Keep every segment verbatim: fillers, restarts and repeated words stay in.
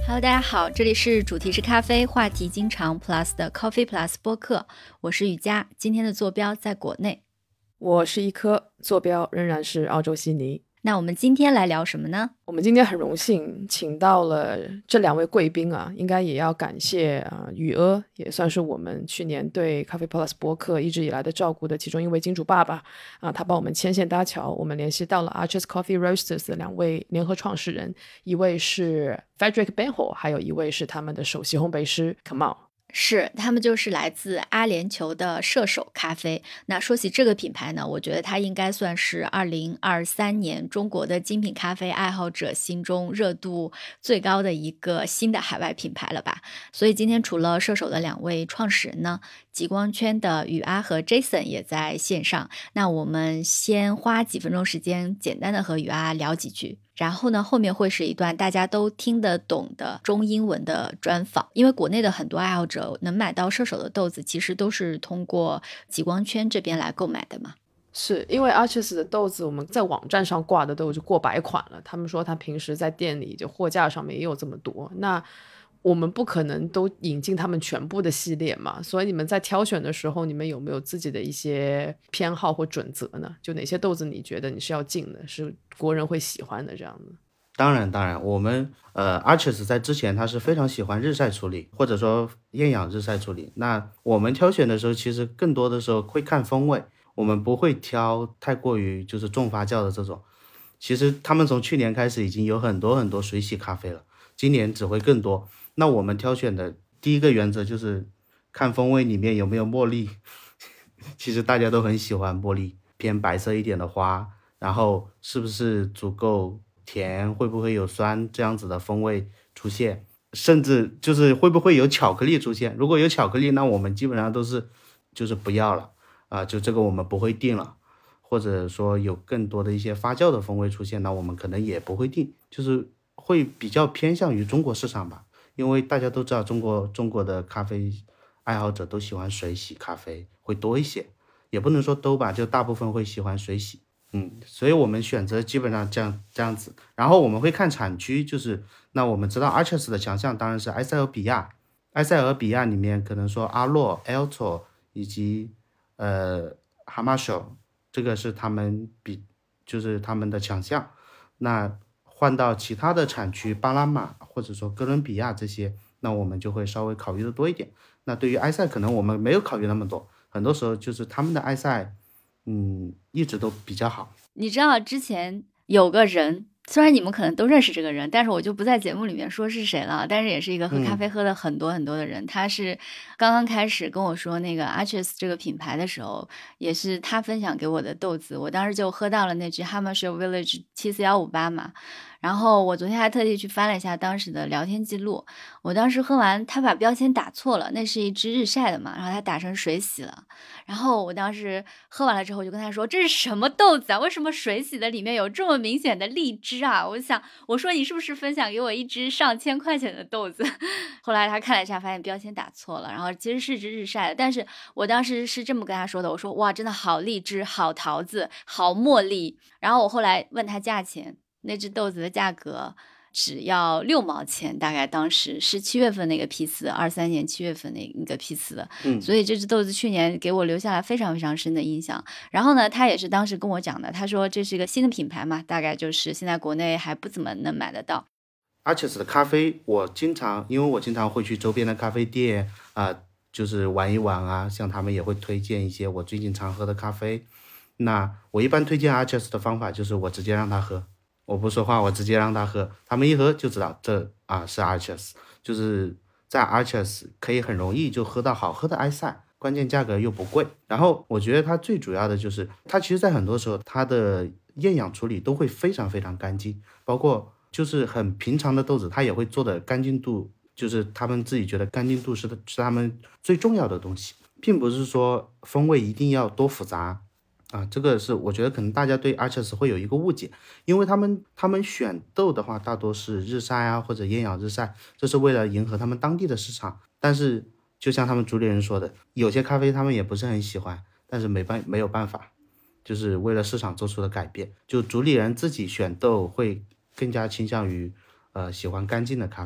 Hello， 大家好，这里是主题是咖啡，话题经常 Plus 的 Coffee Plus 播客，我是雨佳，今天的坐标在国内。 我是一颗，坐标仍然是澳洲悉尼。 那我们今天来聊什么呢？ 我们今天很荣幸请到了这两位贵宾啊，应该也要感谢啊雨阿，也算是我们去年对 Coffee Plus 播客一直以来的照顾的其中一位金主爸爸啊，他帮我们牵线搭桥，我们联系到了 Arches Coffee Roasters 的两位联合创始人，一位是 Frederick Benhol， 还有一位是他们的首席烘焙师 Kamal。 是，他们就是来自阿联酋的射手咖啡。那说起这个品牌呢，我觉得它应该算是二零二三年中国的精品咖啡爱好者心中热度最高的一个新的海外品牌了吧。所以今天除了射手的两位创始人呢，极光圈的雨阿和 Jason 也在线上。那我们先花几分钟时间简单的和雨阿聊几句，然后呢，后面会是一段大家都听得懂的中英文的专访。因为国内的很多爱好者能买到射手的豆子，其实都是通过极光圈这边来购买的嘛。 是因为 Arches 的豆子我们在网站上挂的都就过百款了，他们说他平时在店里就货架上面也有这么多，那我们不可能都引进他们全部的系列嘛，所以你们在挑选的时候，你们有没有自己的一些偏好或准则呢？就哪些豆子你觉得你是要进的，是国人会喜欢的这样的？ 当然当然，我们呃 Arches 在之前他是非常喜欢日晒处理，或者说厌氧日晒处理。那我们挑选的时候，其实更多的时候会看风味，我们不会挑太过于就是重发酵的这种。其实他们从去年开始已经有很多很多水洗咖啡了，今年只会更多。那我们挑选的第一个原则就是看风味里面有没有茉莉，其实大家都很喜欢茉莉，偏白色一点的花，然后是不是足够甜，会不会有酸这样子的风味出现，甚至就是会不会有巧克力出现。如果有巧克力，那我们基本上都是就是不要了啊、呃，就这个我们不会定了。或者说有更多的一些发酵的风味出现，那我们可能也不会定，就是会比较偏向于中国市场吧。因为大家都知道中国中国的咖啡爱好者都喜欢水洗咖啡会多一些，也不能说都吧，就大部分会喜欢水洗。嗯，所以我们选择基本上这样这样子，然后我们会看产区，就是那我们知道 Arches 的强项当然是埃塞俄比亚，埃塞俄比亚里面可能说阿洛、Alto 以及呃哈马修，这个是他们比就是他们的强项。那换到其他的产区，巴拿马或者说哥伦比亚这些，那我们就会稍微考虑的多一点。那对于埃塞可能我们没有考虑那么多，很多时候就是他们的埃塞嗯一直都比较好。 你知道之前有个人，虽然你们可能都认识这个人，但是我就不在节目里面说是谁了，但是也是一个喝咖啡喝了很多很多的人、嗯、他是刚刚开始跟我说那个 Arches 这个品牌的时候，也是他分享给我的豆子，我当时就喝到了那支 Hamashiel Village 七四一五八嘛。然后我昨天还特地去翻了一下当时的聊天记录，我当时喝完他把标签打错了，那是一支日晒的嘛，然后他打成水洗了。然后我当时喝完了之后就跟他说，这是什么豆子啊，为什么水洗的里面有这么明显的荔枝啊？我想我说你是不是分享给我一支上千块钱的豆子？后来他看了一下发现标签打错了，然后其实是支日晒的，但是我当时是这么跟他说的，我说哇真的好荔枝，好桃子，好茉莉。然后我后来问他价钱，那只豆子的价格只要六毛钱，大概当时是七月份那个批次，二三年七月份那个批次的、嗯、所以这只豆子去年给我留下了非常非常深的印象。然后呢他也是当时跟我讲的，他说这是一个新的品牌嘛，大概就是现在国内还不怎么能买得到。 Arches 的咖啡我经常因为我经常会去周边的咖啡店啊、呃，就是玩一玩啊，像他们也会推荐一些我最近常喝的咖啡。那我一般推荐 Arches 的方法就是我直接让他喝，我不说话，我直接让他喝，他们一喝就知道这啊是 Arches， 就是在 Arches 可以很容易就喝到好喝的埃塞，关键价格又不贵。然后我觉得它最主要的就是它其实在很多时候它的厌氧处理都会非常非常干净，包括就是很平常的豆子它也会做的干净度，就是他们自己觉得干净度是是他们最重要的东西，并不是说风味一定要多复杂啊，这个是我觉得可能大家对 Arches 会有一个误解，因为他们他们选豆的话大多是日晒啊或者厌氧日晒，这是为了迎合他们当地的市场。但是就像他们主理人说的，有些咖啡他们也不是很喜欢，但是没办没有办法，就是为了市场做出的改变，就主理人自己选豆会更加倾向于呃喜欢干净的咖啡。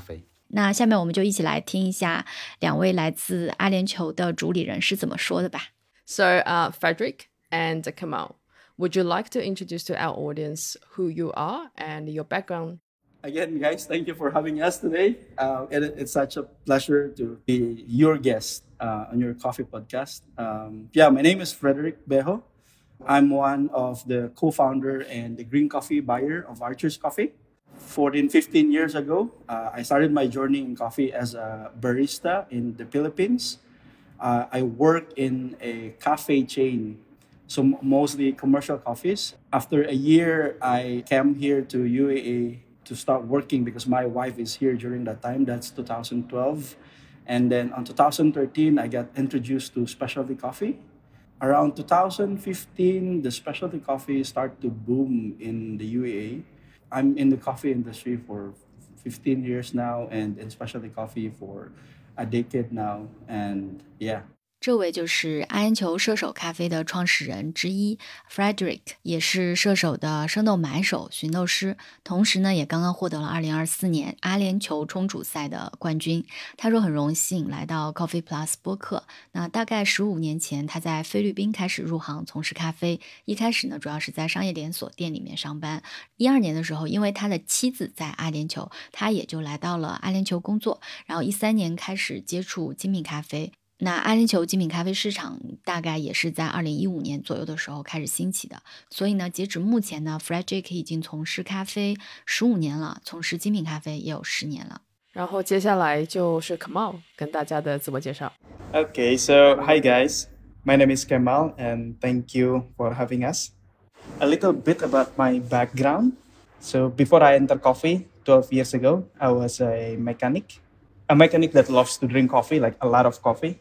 那下面我们就一起来听一下两位来自阿联酋的主理人是怎么说的吧。 So, uh, Frederick and Kamal, would you like to introduce to our audience who you are and your background? Again, guys, thank you for having us today. Uh, it, it's such a pleasure to be your guest uh, on your coffee podcast. Um, yeah, my name is Frederick Bejo. I'm one of the co-founder and the green coffee buyer of Archer's Coffee. fourteen, fifteen years ago, uh, I started my journey in coffee as a barista in the Philippines. Uh, I worked in a cafe chain, so mostly commercial coffees. After a year, I came here to U A E to start working because my wife is here during that time. That's two thousand twelve. And then on two thousand thirteen, I got introduced to specialty coffee. Around two thousand fifteen, the specialty coffee started to boom in the U A E. I'm in the coffee industry for fifteen years now and in specialty coffee for a decade now. And yeah. 这位就是阿联酋射手咖啡的创始人之一 Frederick， 也是射手的生豆买手、寻豆师，同时呢也刚刚获得了二零二四年阿联酋冲煮赛的冠军。他说很荣幸来到 Coffee Plus 播客。那大概十五年前他在菲律宾开始入行从事咖啡，一开始呢主要是在商业连锁店里面上班。一二年的时候，因为他的妻子在阿联酋，他也就来到了阿联酋工作。然后一三年开始接触精品咖啡。那阿联酋精品咖啡市场大概也是在二零一五年左右的时候开始兴起的，所以呢，截止目前呢 Frederick 已经从事咖啡十五年了，从事精品咖啡也有十年了。 然后接下来就是 Kamal 跟大家的自我介绍。 Okay, so hi guys. My name is Kamal and thank you for having us. A little bit about my background. So before I entered coffee twelve years ago, I was a mechanic. A mechanic that loves to drink coffee, like a lot of coffee.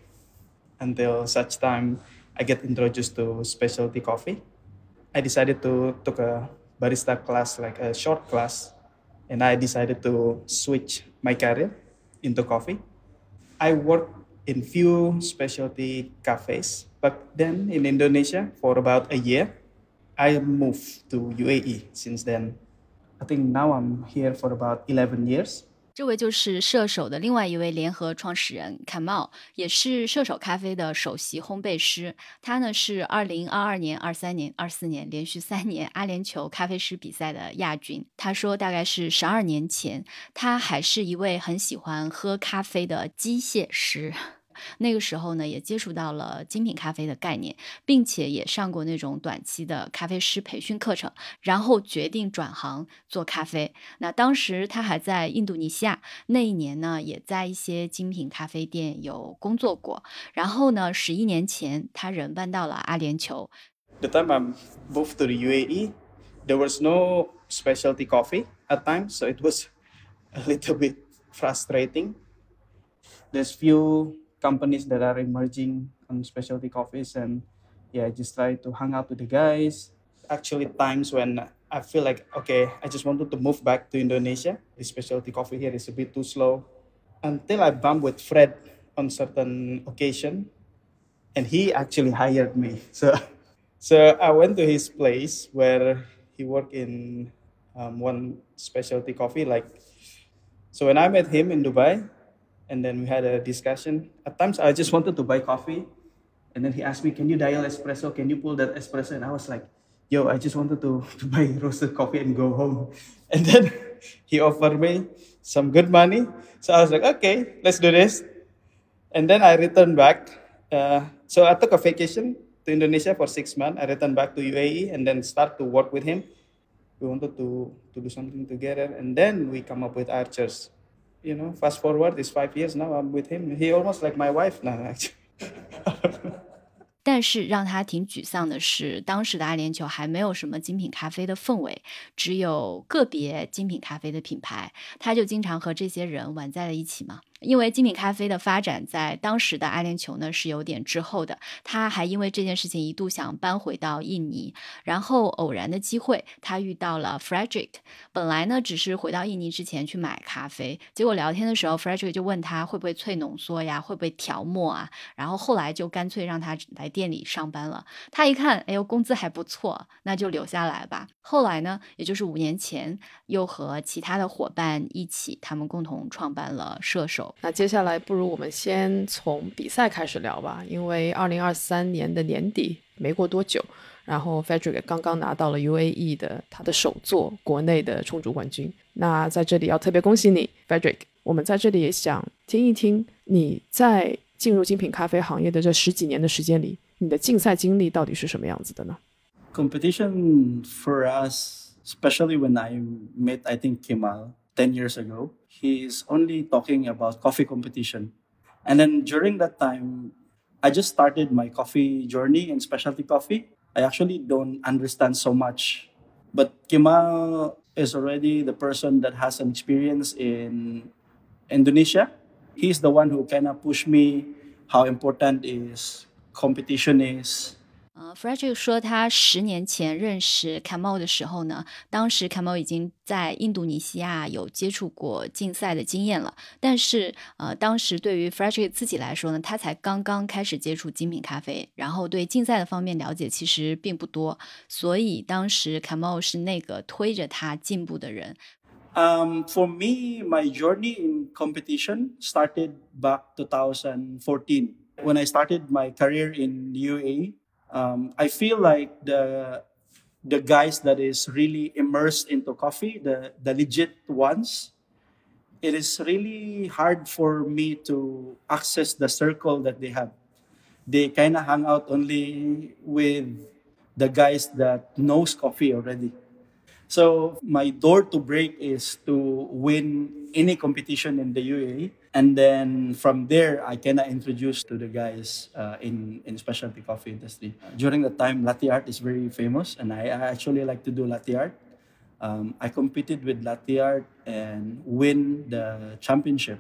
Until such time I get introduced to specialty coffee. I decided to take a barista class, like a short class, and I decided to switch my career into coffee. I worked in few specialty cafes back then in Indonesia for about a year. I moved to U A E since then. I think now I'm here for about eleven years. 这位就是射手的另外一位联合创始人 Kamal， 也是射手咖啡的首席烘焙师。他呢是二零二二年、二三年、二四年连续三年阿联酋咖啡师比赛的亚军。他说大概是十二年前，他还是一位很喜欢喝咖啡的机械师。那个时候呢也接触到了精品咖啡的概念，并且也上过那种短期的咖啡师培训课程，然后决定转行做咖啡。那当时他还在印度尼西亚，那一年呢也在一些精品咖啡店有工作过。然后呢十一年前他人搬到了阿联酋。 The time I moved to the U A E, there was no specialty coffee at times, so it was a little bit frustrating. There's few companies that are emerging on specialty coffees, and yeah, I just try to hang out with the guys. Actually, times when I feel like, okay, I just wanted to move back to Indonesia. The specialty coffee here is a bit too slow. Until I bumped with Fred on certain occasion, and he actually hired me. So, so I went to his place where he worked in um, one specialty coffee. Like, so when I met him in Dubai, and then we had a discussion. At times, I just wanted to buy coffee. And then he asked me, can you dial espresso? Can you pull that espresso? And I was like, yo, I just wanted to, to buy roasted coffee and go home. And then he offered me some good money. So I was like, okay, let's do this. And then I returned back. Uh, so I took a vacation to Indonesia for six months. I returned back to U A E and then start to work with him. We wanted to, to do something together. And then we come up with Archers. You know, fast forward, it's five years now, I'm with him. He almost like my wife now, actually. 但是让他挺沮丧的是，当时的阿联酋还没有什么精品咖啡的氛围，只有个别精品咖啡的品牌，他就经常和这些人玩在了一起嘛。 因为精品咖啡的发展在当时的阿联酋呢是有点滞后的，他还因为这件事情一度想搬回到印尼，然后偶然的机会他遇到了 Frederick， 本来呢只是回到印尼之前去买咖啡，结果聊天的时候 Frederick 就问他会不会萃浓缩呀，会不会调磨啊，然后后来就干脆让他来店里上班了。他一看哎呦工资还不错，那就留下来吧。后来呢也就是五年前又和其他的伙伴一起，他们共同创办了射手。 那接下来不如我们先从比赛开始聊吧，因为二零二三年的年底没过多久，然后 Frederick 刚刚拿到了 U A E 的他的首座国内的冲煮冠军。那在这里要特别恭喜你 Frederick， 我们在这里也想听一听你在进入精品咖啡行业的这十几年的时间里，你的竞赛经历到底是什么样子的呢？ Competition for us, especially when I met, I think, Kemal ten years ago, he's only talking about coffee competition. And then during that time, I just started my coffee journey in specialty coffee. I actually don't understand so much. But Kemal is already the person that has an experience in Indonesia. He's the one who kind of pushed me how important is competition is. 呃 Frederick 说他十年前认识 Kemal 的时候呢，当时 Kemal 已经在印度尼西亚有接触过竞赛的经验了，但是呃，当时对于 Frederick 自己来说呢，他才刚刚开始接触精品咖啡，然后对竞赛的方面了解其实并不多，所以当时 Kemal 是那个推着他进步的人。 Um, for me, my journey in competition started back twenty fourteen. When I started my career in U A E, um, I feel like the the guys that is really immersed into coffee, the, the legit ones, it is really hard for me to access the circle that they have. They kind of hang out only with the guys that knows coffee already. So my door to break is to win any competition in the U A E. And then from there, I kind of introduced to the guys uh, in, in specialty coffee industry. During the time, latte art is very famous, and I, I actually like to do latte art. Um, I competed with latte art and win the championship,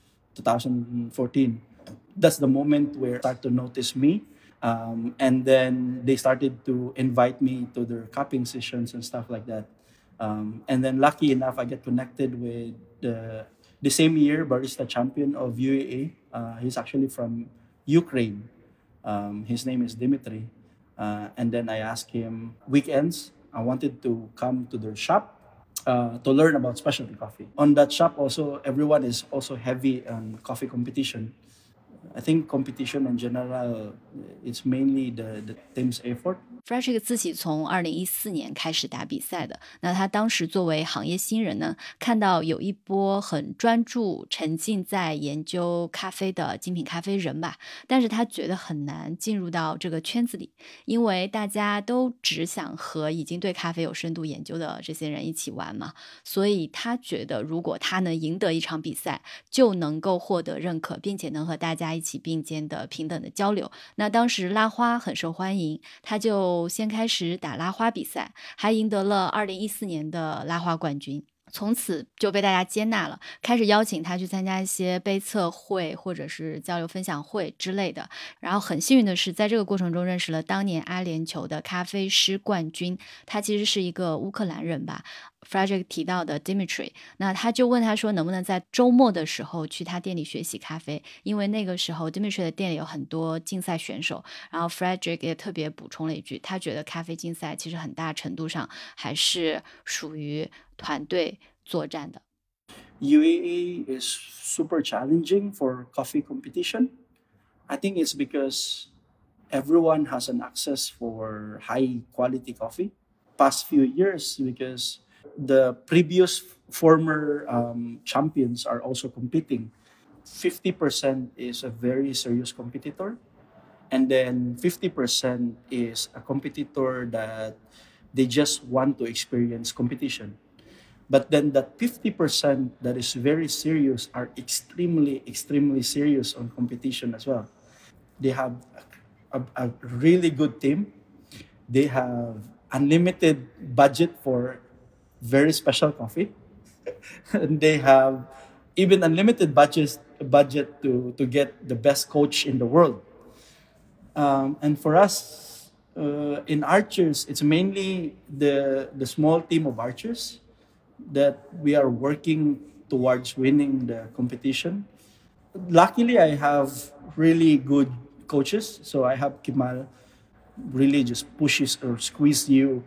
twenty fourteen. That's the moment where they start to notice me. Um, and then they started to invite me to their cupping sessions and stuff like that. Um, and then lucky enough, I get connected with the, the same year barista champion of U A E. Uh, he's actually from Ukraine. Um, his name is Dimitri. Uh, and then I asked him, weekends, I wanted to come to their shop uh, to learn about specialty coffee. On that shop also, everyone is also heavy on coffee competition. I think competition in general, it's mainly the, the team's effort. Frederick 自己从二零一四年开始打比赛的，那他当时作为行业新人呢，看到有一波很专注沉浸在研究咖啡的精品咖啡人吧，但是他觉得很难进入到这个圈子里，因为大家都只想和已经对咖啡有深度研究的这些人一起玩嘛，所以他觉得如果他能赢得一场比赛，就能够获得认可，并且能和大家一起并肩的平等的交流。那当时拉花很受欢迎，他就先开始打拉花比赛，还赢得了二零一四年的拉花冠军。从此就被大家接纳了，开始邀请他去参加一些杯测会或者是交流分享会之类的。然后很幸运的是，在这个过程中认识了当年阿联酋的咖啡师冠军，他其实是一个乌克兰人吧， Frederick 提到的 Dimitri。 那他就问他说能不能在周末的时候去他店里学习咖啡，因为那个时候 Dimitri 的店里有很多竞赛选手。然后 Frederick 也特别补充了一句，他觉得咖啡竞赛其实很大程度上还是属于团队作战的。 U A E is super challenging for coffee competition. I think it's because everyone has an access for high quality coffee. Past few years, because the previous former um, champions are also competing. fifty percent is a very serious competitor, and then fifty percent is a competitor that they just want to experience competition. But then that fifty percent that is very serious are extremely, extremely serious on competition as well. They have a, a really good team. They have unlimited budget for very special coffee. And they have even unlimited budget budget to to get the best coach in the world. Um, and for us uh, in archers, it's mainly the the small team of archers that we are working towards winning the competition. Luckily, I have really good coaches. So I have Kimal, really just pushes or squeeze you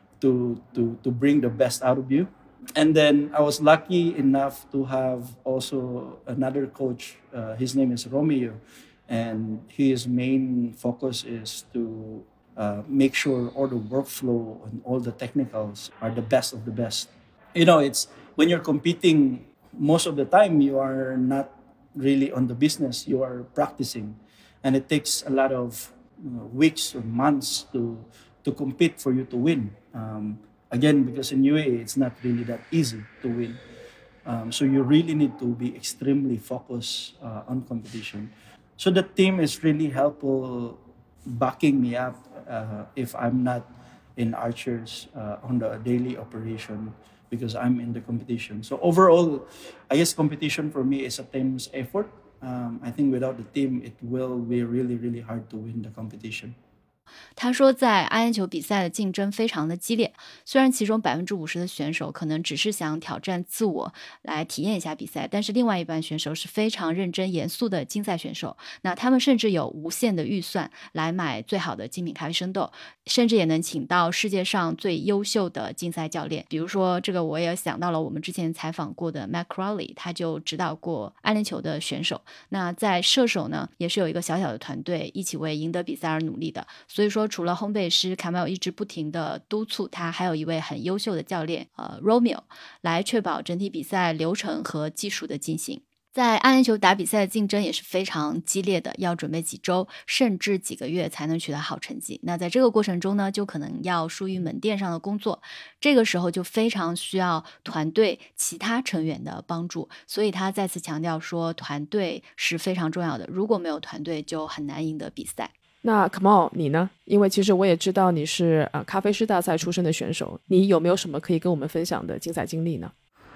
to to to bring the best out of you. And then I was lucky enough to have also another coach. Uh, his name is Romeo, and his main focus is to uh, make sure all the workflow and all the technicals are the best of the best. You know, it's when you're competing, most of the time you are not really on the business, you are practicing, and it takes a lot of you know, weeks or months to to compete for you to win. Um, again, because in U A E it's not really that easy to win. Um, so you really need to be extremely focused uh, on competition. So the team is really helpful, backing me up uh, if I'm not in archers uh, on the daily operation because I'm in the competition. So overall, I guess competition for me is a team's effort. Um, I think without the team, it will be really, really hard to win the competition. 他说，在阿联酋比赛的竞争非常的激烈，虽然其中百分之五十的选手可能只是想挑战自我，来体验一下比赛，但是另外一半选手是非常认真严肃的竞赛选手。那他们甚至有无限的预算来买最好的精品咖啡生豆，甚至也能请到世界上最优秀的竞赛教练。比如说，这个我也想到了我们之前采访过的 Matt Crowley， 他就指导过阿联酋的选手。那在射手呢，也是有一个小小的团队一起为赢得比赛而努力的。所以说，除了烘焙师卡梅尔一直不停的督促他，还有一位很优秀的教练呃 Romeo 来确保整体比赛流程和技术的进行。在阿联酋打比赛的竞争也是非常激烈的，要准备几周甚至几个月才能取得好成绩。那在这个过程中呢，就可能要疏于门店上的工作，这个时候就非常需要团队其他成员的帮助。所以他再次强调说，团队是非常重要的，如果没有团队就很难赢得比赛。 那 Kamal 你呢？因为其实我也知道你是呃咖啡师大赛出身的选手，你有没有什么可以跟我们分享的竞赛经历呢？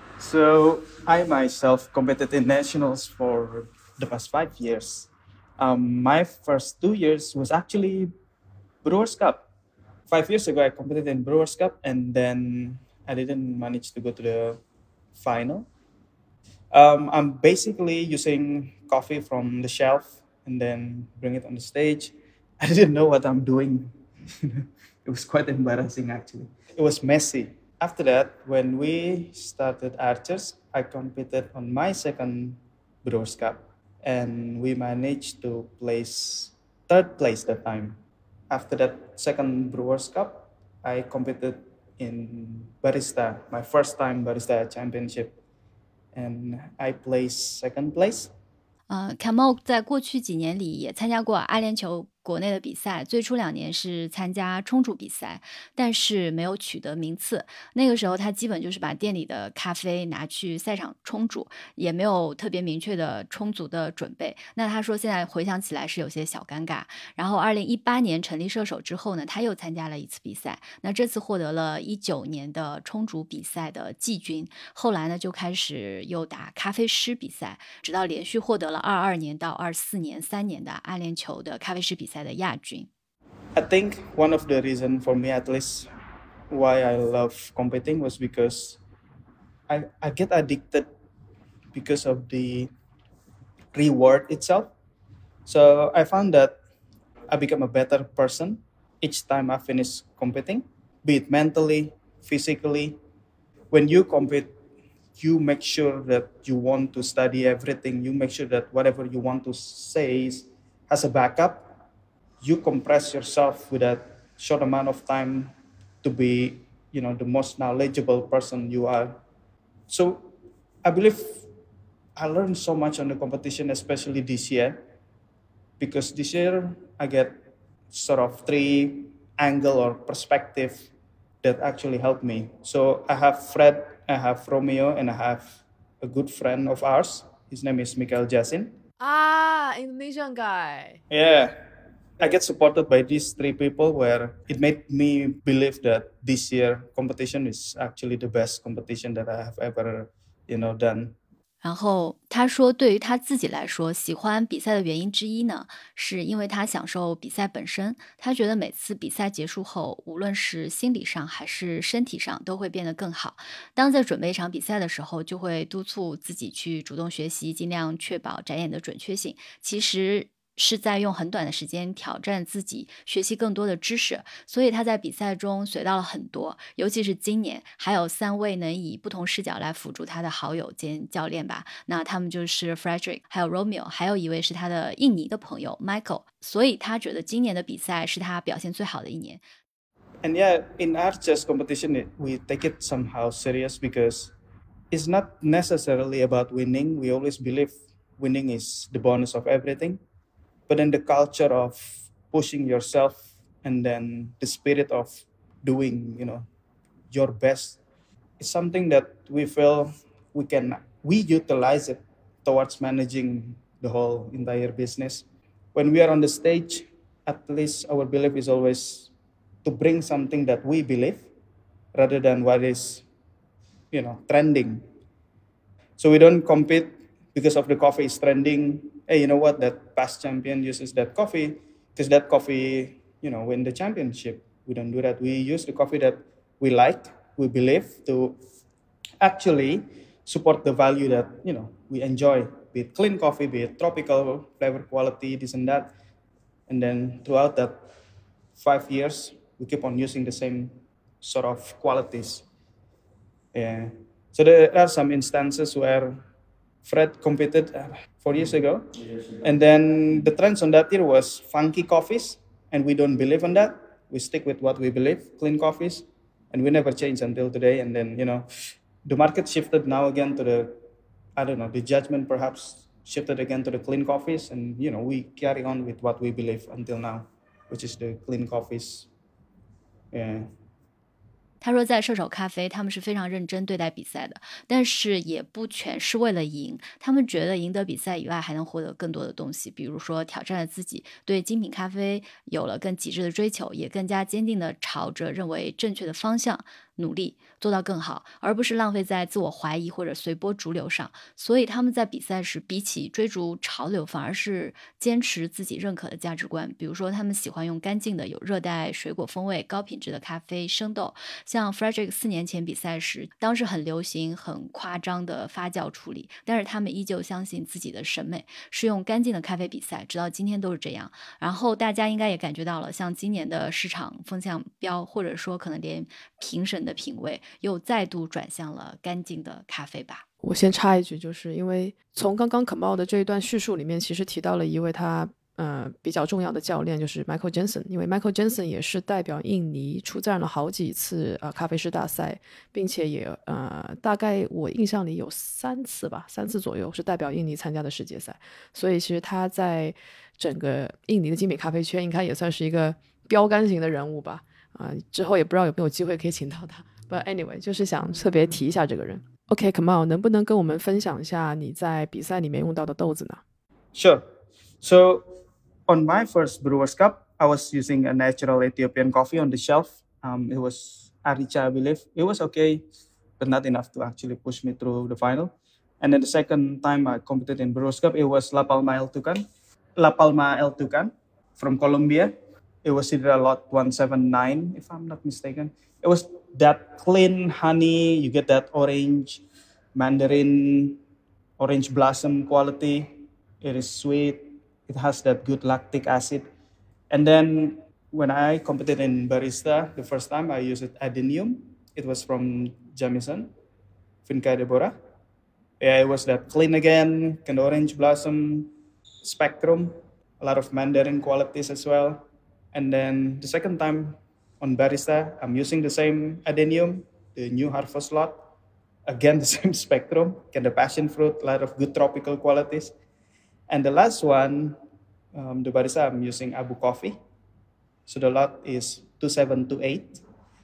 So I myself competed in nationals for the past five years. Um, my first two years was actually Brewers Cup. Five years ago, I competed in Brewers Cup, and then I didn't manage to go to the final. Um, I'm basically using coffee from the shelf and then bring it on the stage. I didn't know what I'm doing. It was quite embarrassing, actually. It was messy. After that, when we started Archers, I competed on my second Brewers Cup, and we managed to place third place that time. After that second Brewers Cup, I competed in Barista, my first time Barista Championship, and I placed second place. 呃 Kamal 在过去几年里也参加过阿联酋国内的比赛，最初两年是参加冲煮比赛，但是没有取得名次。那个时候他基本就是把店里的咖啡拿去赛场冲煮，也没有特别明确的充足的准备。那他说现在回想起来是有些小尴尬。然后二零一八年成立射手之后呢，他又参加了一次比赛，那这次获得了一九年的冲煮比赛的季军。后来呢就开始又打咖啡师比赛，直到连续获得了二二年到二四年三年的阿联酋的咖啡师比赛的亚军。 I think one of the reasons for me, at least, why I love competing was because I, I get addicted because of the reward itself. So I found that I become a better person each time I finish competing, be it mentally, physically. When you compete, you make sure that you want to study everything. You make sure that whatever you want to say is, has a backup. You compress yourself with a short amount of time to be, you know, the most knowledgeable person you are. So I believe I learned so much on the competition, especially this year, because this year I get sort of three angle or perspective that actually helped me. So I have Fred, I have Romeo, and I have a good friend of ours. His name is Mikael Jasin. Ah, Indonesian guy. Yeah. I get supported by these three people where it made me believe that this year competition is actually the best competition that I have ever, you know, done. 然后他说，对于他自己来说，喜欢比赛的原因之一呢，是因为他享受比赛本身。他觉得每次比赛结束后，无论是心理上还是身体上，都会变得更好。当在准备一场比赛的时候，就会督促自己去主动学习，尽量确保展演的准确性。其实是在用很短的时间挑战自己，学习更多的知识，所以他在比赛中学到了很多。尤其是今年，还有三位能以不同视角来辅助他的好友兼教练吧。那他们就是 Frederick， 还有 Romeo， 还有一位是他的印尼的朋友 Michael。所以他觉得今年的比赛是他表现最好的一年。 And yeah, in our chess competition, it, we take it somehow serious because it's not necessarily about winning. We always believe winning is the bonus of everything. But then the culture of pushing yourself and then the spirit of doing, you know, your best is something that we feel we can, we utilize it towards managing the whole entire business. When we are on the stage, at least our belief is always to bring something that we believe rather than what is, you know, trending. So we don't compete because of the coffee is trending. Hey, you know what? That past champion uses that coffee because that coffee, you know, win the championship. We don't do that. We use the coffee that we like, we believe to actually support the value that, you know, we enjoy, be it clean coffee, be it tropical flavor quality, this and that. And then throughout that five years, we keep on using the same sort of qualities. Yeah. So there are some instances where Fred competed uh, four years ago, and then the trends on that year was funky coffees, and we don't believe in that. We stick with what we believe, clean coffees, and we never change until today. And then, you know, the market shifted now again to the, I don't know, the judgment perhaps shifted again to the clean coffees, and, you know, we carry on with what we believe until now, which is the clean coffees. Yeah. 他说在射手咖啡他们是非常认真对待比赛的，但是也不全是为了赢，他们觉得赢得比赛以外还能获得更多的东西，比如说挑战了自己，对精品咖啡有了更极致的追求，也更加坚定的朝着认为正确的方向努力，做到更好，而不是浪费在自我怀疑或者随波逐流上。所以他们在比赛时比起追逐潮流，反而是坚持自己认可的价值观，比如说他们喜欢用干净的有热带水果风味高品质的咖啡生豆，像 Frederick 四年前比赛时，当时很流行很夸张的发酵处理，但是他们依旧相信自己的审美是用干净的咖啡比赛，直到今天都是这样。然后大家应该也感觉到了，像今年的市场风向标，或者说可能连评审的品味又再度转向了干净的咖啡吧。 我先插一句，就是因为从刚刚Kamal的这一段叙述里面，其实提到了一位他呃比较重要的教练，就是 Michael Jensen。因为 Michael Jensen 也是代表印尼出战了好几次呃咖啡师大赛，并且也呃大概我印象里有三次吧，三次左右是代表印尼参加的世界赛。所以其实他在整个印尼的精品咖啡圈应该也算是一个标杆型的人物吧。啊、呃，之后也不知道有没有机会可以请到他。But anyway， 就是想特别提一下这个人。OK，Kamal，、okay, 能不能跟我们分享一下你在比赛里面用到的豆子呢？ Sure. So on my first Brewers Cup, I was using a natural Ethiopian coffee on the shelf. Um, it was Aricha, I believe. It was okay, but not enough to actually push me through the final. And then the second time I competed in Brewers Cup, it was La Palma El Tucan. La Palma El Tucan from Colombia. It was either a lot one seventy-nine, if I'm not mistaken. It was that clean honey. You get that orange, mandarin, orange blossom quality. It is sweet. It has that good lactic acid. And then when I competed in barista, the first time I used Adenium. It was from Jamison, Finca Deborah. Yeah, it was that clean again, kind of orange blossom spectrum, a lot of mandarin qualities as well. And then the second time on barista, I'm using the same Adenium, the new harvest lot. Again, the same spectrum, kind of passion fruit, a lot of good tropical qualities. And the last one, um, the barista, I'm using Abu Coffee. So the lot is two seven two eight.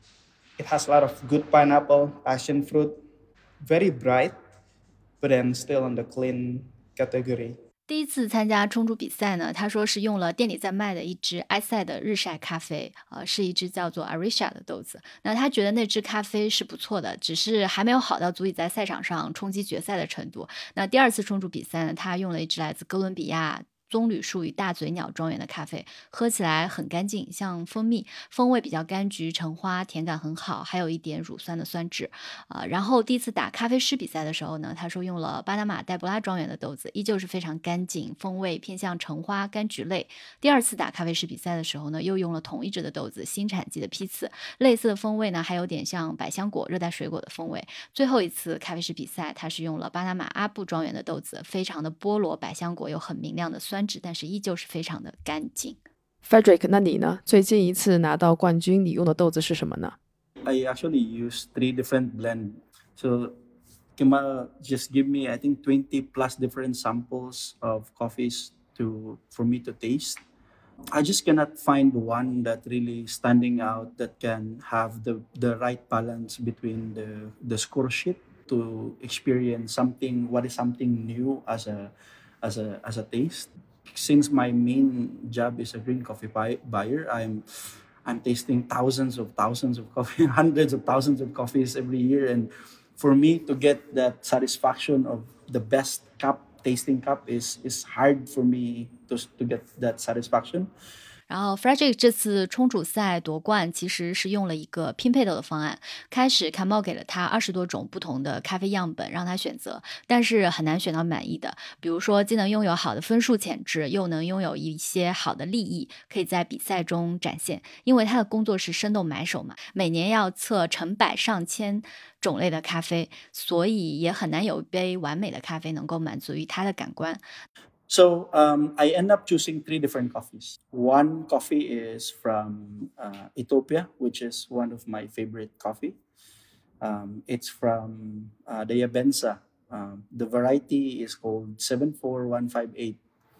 It has a lot of good pineapple, passion fruit, very bright, but then still on the clean category. 第一次参加冲煮比赛呢，他说是用了店里在卖的一支埃塞的日晒咖啡，呃，是一支叫做 Arisha 的豆子。那他觉得那支咖啡是不错的，只是还没有好到足以在赛场上冲击决赛的程度。那第二次冲煮比赛呢，他用了一支来自哥伦比亚棕榈树与大嘴鸟庄园的咖啡，喝起来很干净，像蜂蜜，风味比较柑橘、橙花，甜感很好，还有一点乳酸的酸质。呃，然后第一次打咖啡师比赛的时候呢，他说用了巴拿马黛布拉庄园的豆子，依旧是非常干净，风味偏向橙花、柑橘类。第二次打咖啡师比赛的时候呢，又用了同一支的豆子，新产季的批次，类似的风味呢，还有点像百香果、热带水果的风味。最后一次咖啡师比赛，他是用了巴拿马阿布庄园的豆子，非常的菠萝、百香果，有很明亮的酸质，但是依旧是非常的干净。 Frederick， 那你呢？最近一次拿到冠军，你用的豆子是什么呢？ I actually use three different blend. So Kemal just give me, I think, twenty plus different samples of coffees to for me to taste. I just cannot find one that really standing out that can have the, the right balance between the, the score sheet to experience something, what is something new as a, as a, as a taste. Since my main job is a green coffee buy, buyer, I'm I'm tasting thousands of thousands of coffee, hundreds of thousands of coffees every year, and for me to get that satisfaction of the best cup, tasting cup, is is hard for me to to get that satisfaction. 然后 Frederick 这次冲煮赛夺冠其实是用了一个拼配豆的方案。开始 Kemal 给了他二十多种不同的咖啡样本让他选择，但是很难选到满意的。比如说既能拥有好的分数潜质，又能拥有一些好的利益，可以在比赛中展现。因为他的工作是生豆买手嘛，每年要测成百上千种类的咖啡，所以也很难有一杯完美的咖啡能够满足于他的感官。 So um, I end up choosing three different coffees. One coffee is from uh, Ethiopia, which is one of my favorite coffee. Um, it's from uh, the Yabensa. Um, the variety is called seven four one five eight.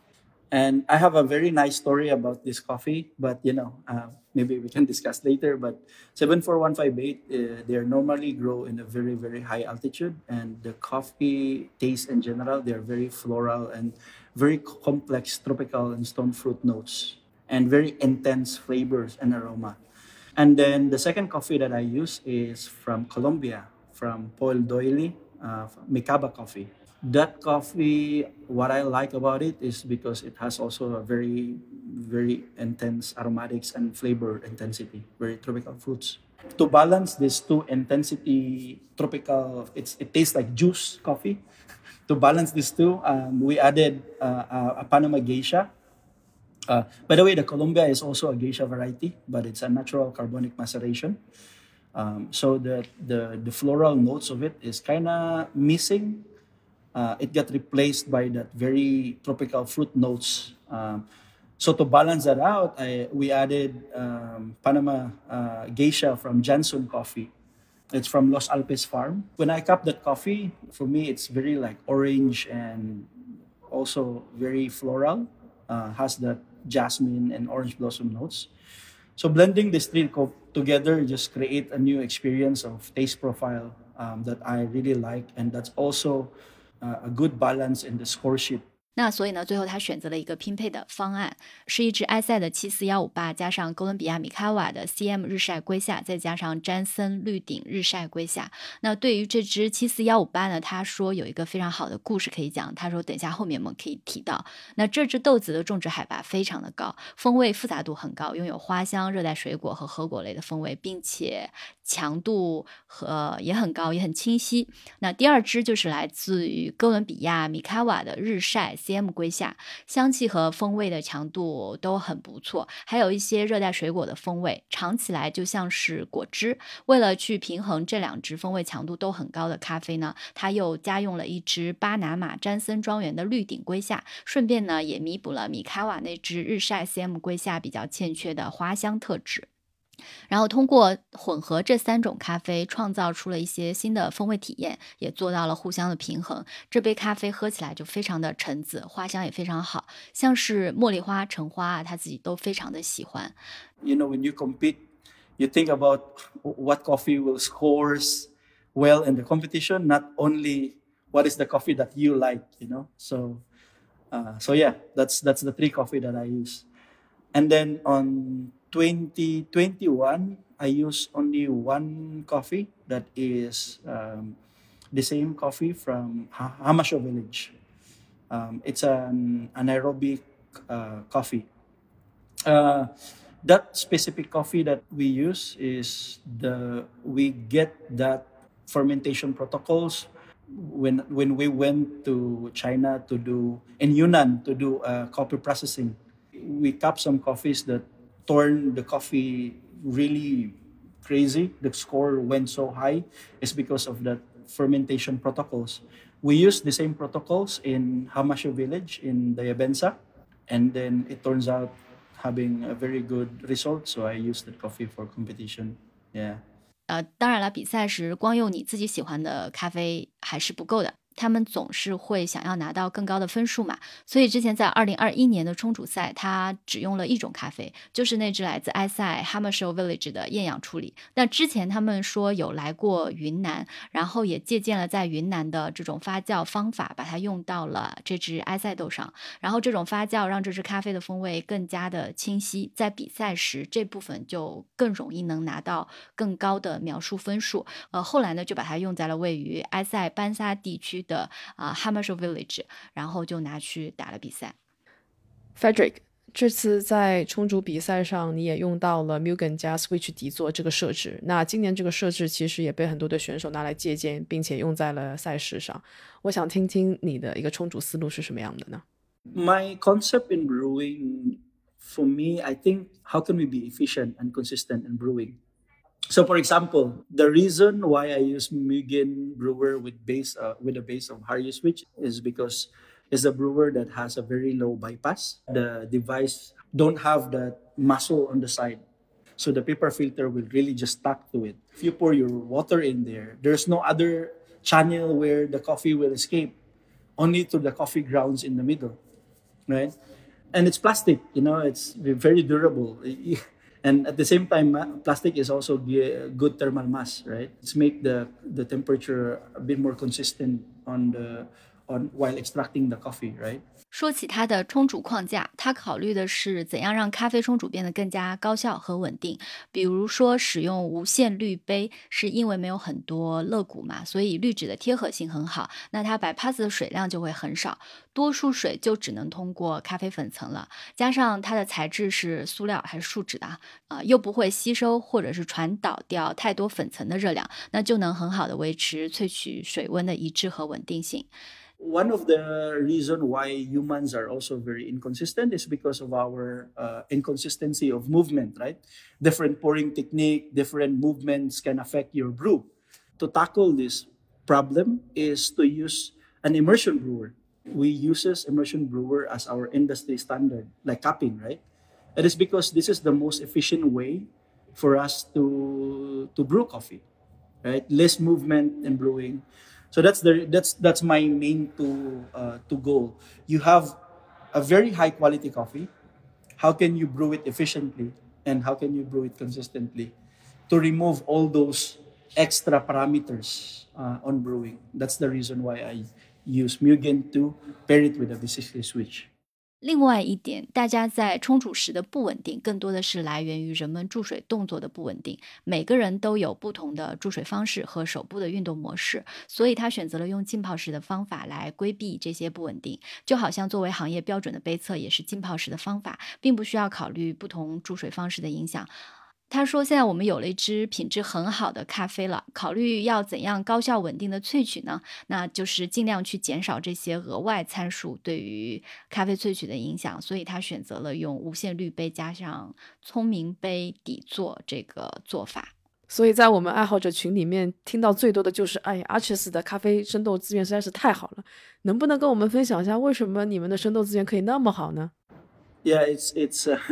And I have a very nice story about this coffee, but you know, uh, maybe we can discuss later. But seven four one five eight, uh, they normally grow in a very, very high altitude, and the coffee taste in general, they're very floral and very complex tropical and stone fruit notes, and very intense flavors and aroma. And then the second coffee that I use is from Colombia, from Paul Doyle, uh, Mikaba coffee. That coffee, what I like about it is because it has also a very, very intense aromatics and flavor intensity, very tropical fruits. To balance these two intensity tropical, it's, it tastes like juice coffee. To balance these two, um, we added uh, a Panama Geisha. Uh, by the way, the Colombia is also a Geisha variety, but it's a natural carbonic maceration. Um, so the, the, the floral notes of it is kind of missing. Uh, it got replaced by that very tropical fruit notes. Um, so to balance that out, I, we added um, Panama uh, Geisha from Jansun Coffee. It's from Los Alpes Farm. When I cup that coffee, for me, it's very like orange and also very floral. Uh, has that jasmine and orange blossom notes. So blending these three co- together just create a new experience of taste profile um, that I really like, and that's also uh, a good balance in the score sheet. 那所以呢，最后他选择了一个拼配的方案，是一支埃塞的七四一五八，加上哥伦比亚米卡瓦的 C M 日晒龟夏，再加上詹森绿顶日晒龟夏。那对于这支七四一五八呢，他说有一个非常好的故事可以讲，他说等一下后面我们可以提到。那这支豆子的种植海拔非常的高，风味复杂度很高，拥有花香、热带水果和核果类的风味，并且强度和也很高，也很清晰。那第二支就是来自于哥伦比亚米卡瓦的日晒 C M 龟夏，香气和风味的强度都很不错，还有一些热带水果的风味，尝起来就像是果汁。为了去平衡这两支风味强度都很高的咖啡呢，它又加用了一支巴拿马詹森庄园的绿顶龟夏，顺便呢也弥补了米卡瓦那支日晒 C M 龟夏比较欠缺的花香特质。然后通过混合这三种咖啡，创造出了一些新的风味体验，也做到了互相的平衡。这杯咖啡喝起来就非常的橙子，花香也非常好，像是茉莉花、橙花啊，他自己都非常的喜欢。 You know, when you compete, you think about what coffee will scores well in the competition, not only what is the coffee that you like, you know. So Uh, so yeah, that's that's the three coffee that I use. And then on twenty twenty-one, I use only one coffee that is um, the same coffee from ha- Hamasho Village. Um, it's an anaerobic uh, coffee. Uh, that specific coffee that we use is the we get that fermentation protocols when when we went to China to do in Yunnan to do uh, coffee processing. We cap some coffees that turn the coffee really crazy. The score went so high is because of that fermentation protocols. We use the same protocols in Hamasho village in Dayabensa, and then it turns out having a very good result. So I use that coffee for competition. Yeah. 呃，当然了，比赛时光用你自己喜欢的咖啡还是不够的，他们总是会想要拿到更高的分数嘛。所以之前在二零二一年的冲煮赛，他只用了一种咖啡，就是那支来自埃塞 Hamasho Village 的厌氧处理。那之前他们说有来过云南，然后也借鉴了在云南的这种发酵方法，把它用到了这支埃塞豆上。然后这种发酵让这支咖啡的风味更加的清晰，在比赛时这部分就更容易能拿到更高的描述分数。呃，后来呢就把它用在了位于埃塞班沙地区的啊、呃、Hamasho Village， 然后就拿去打了比赛。 Frederick， 这次在冲煮比赛上你也用到了 Mugen 加 Switch 底座这个设置，那今年这个设置其实也被很多的选手拿来借鉴，并且用在了赛事上。我想听听你的一个冲煮思路是什么样的呢？ My concept in brewing, for me, I think, how can we be efficient and consistent in brewing? So, for example, the reason why I use Mugen brewer with base uh, with a base of Harry Switch is because it's a brewer that has a very low bypass. The device don't have that muscle on the side, so the paper filter will really just stuck to it. If you pour your water in there, there's no other channel where the coffee will escape, only to the coffee grounds in the middle, right? And it's plastic, you know, it's very durable. And at the same time, plastic is also good thermal mass, right? It's make the, the temperature a bit more consistent on the on while extracting the coffee, right? 说起它的冲煮框架，它考虑的是怎样让咖啡冲煮变得更加高效和稳定。比如说使用无限滤杯，是因为没有很多肋骨嘛，所以滤纸的贴合性很好，那它bypass的水量就会很少，多数水就只能通过咖啡粉层了。加上它的材质是塑料还是树脂的啊、呃，又不会吸收或者是传导掉太多粉层的热量，那就能很好的维持萃取水温的一致和稳定性。 One of the reason why humans are also very inconsistent is because of our uh, inconsistency of movement, right? Different pouring technique, different movements can affect your brew. To tackle this problem is to use an immersion brewer. We use immersion brewer as our industry standard, like capping, right? It is because this is the most efficient way for us to to brew coffee, right? Less movement in brewing. So that's the that's that's my main to uh, to goal. You have a very high quality coffee. How can you brew it efficiently, and how can you brew it consistently, to remove all those extra parameters uh, on brewing? That's the reason why I use Mugen to pair it with a V sixty switch. 另外一点，大家在冲煮时的不稳定，更多的是来源于人们注水动作的不稳定。每个人都有不同的注水方式和手部的运动模式，所以他选择了用浸泡式的方法来规避这些不稳定。就好像作为行业标准的杯测也是浸泡式的方法，并不需要考虑不同注水方式的影响。他说现在我们有了一支品质很好的咖啡了，考虑要怎样高效稳定的萃取呢？那就是尽量去减少这些额外参数对于咖啡萃取的影响，所以他选择了用无限滤杯加上聪明杯底座这个做法。 所以在我们爱好者群里面听到最多的就是哎呀 Arches 的咖啡生豆资源实在是太好了，能不能跟我们分享一下为什么你们的生豆资源可以那么好呢？ Yeah, it's it's uh,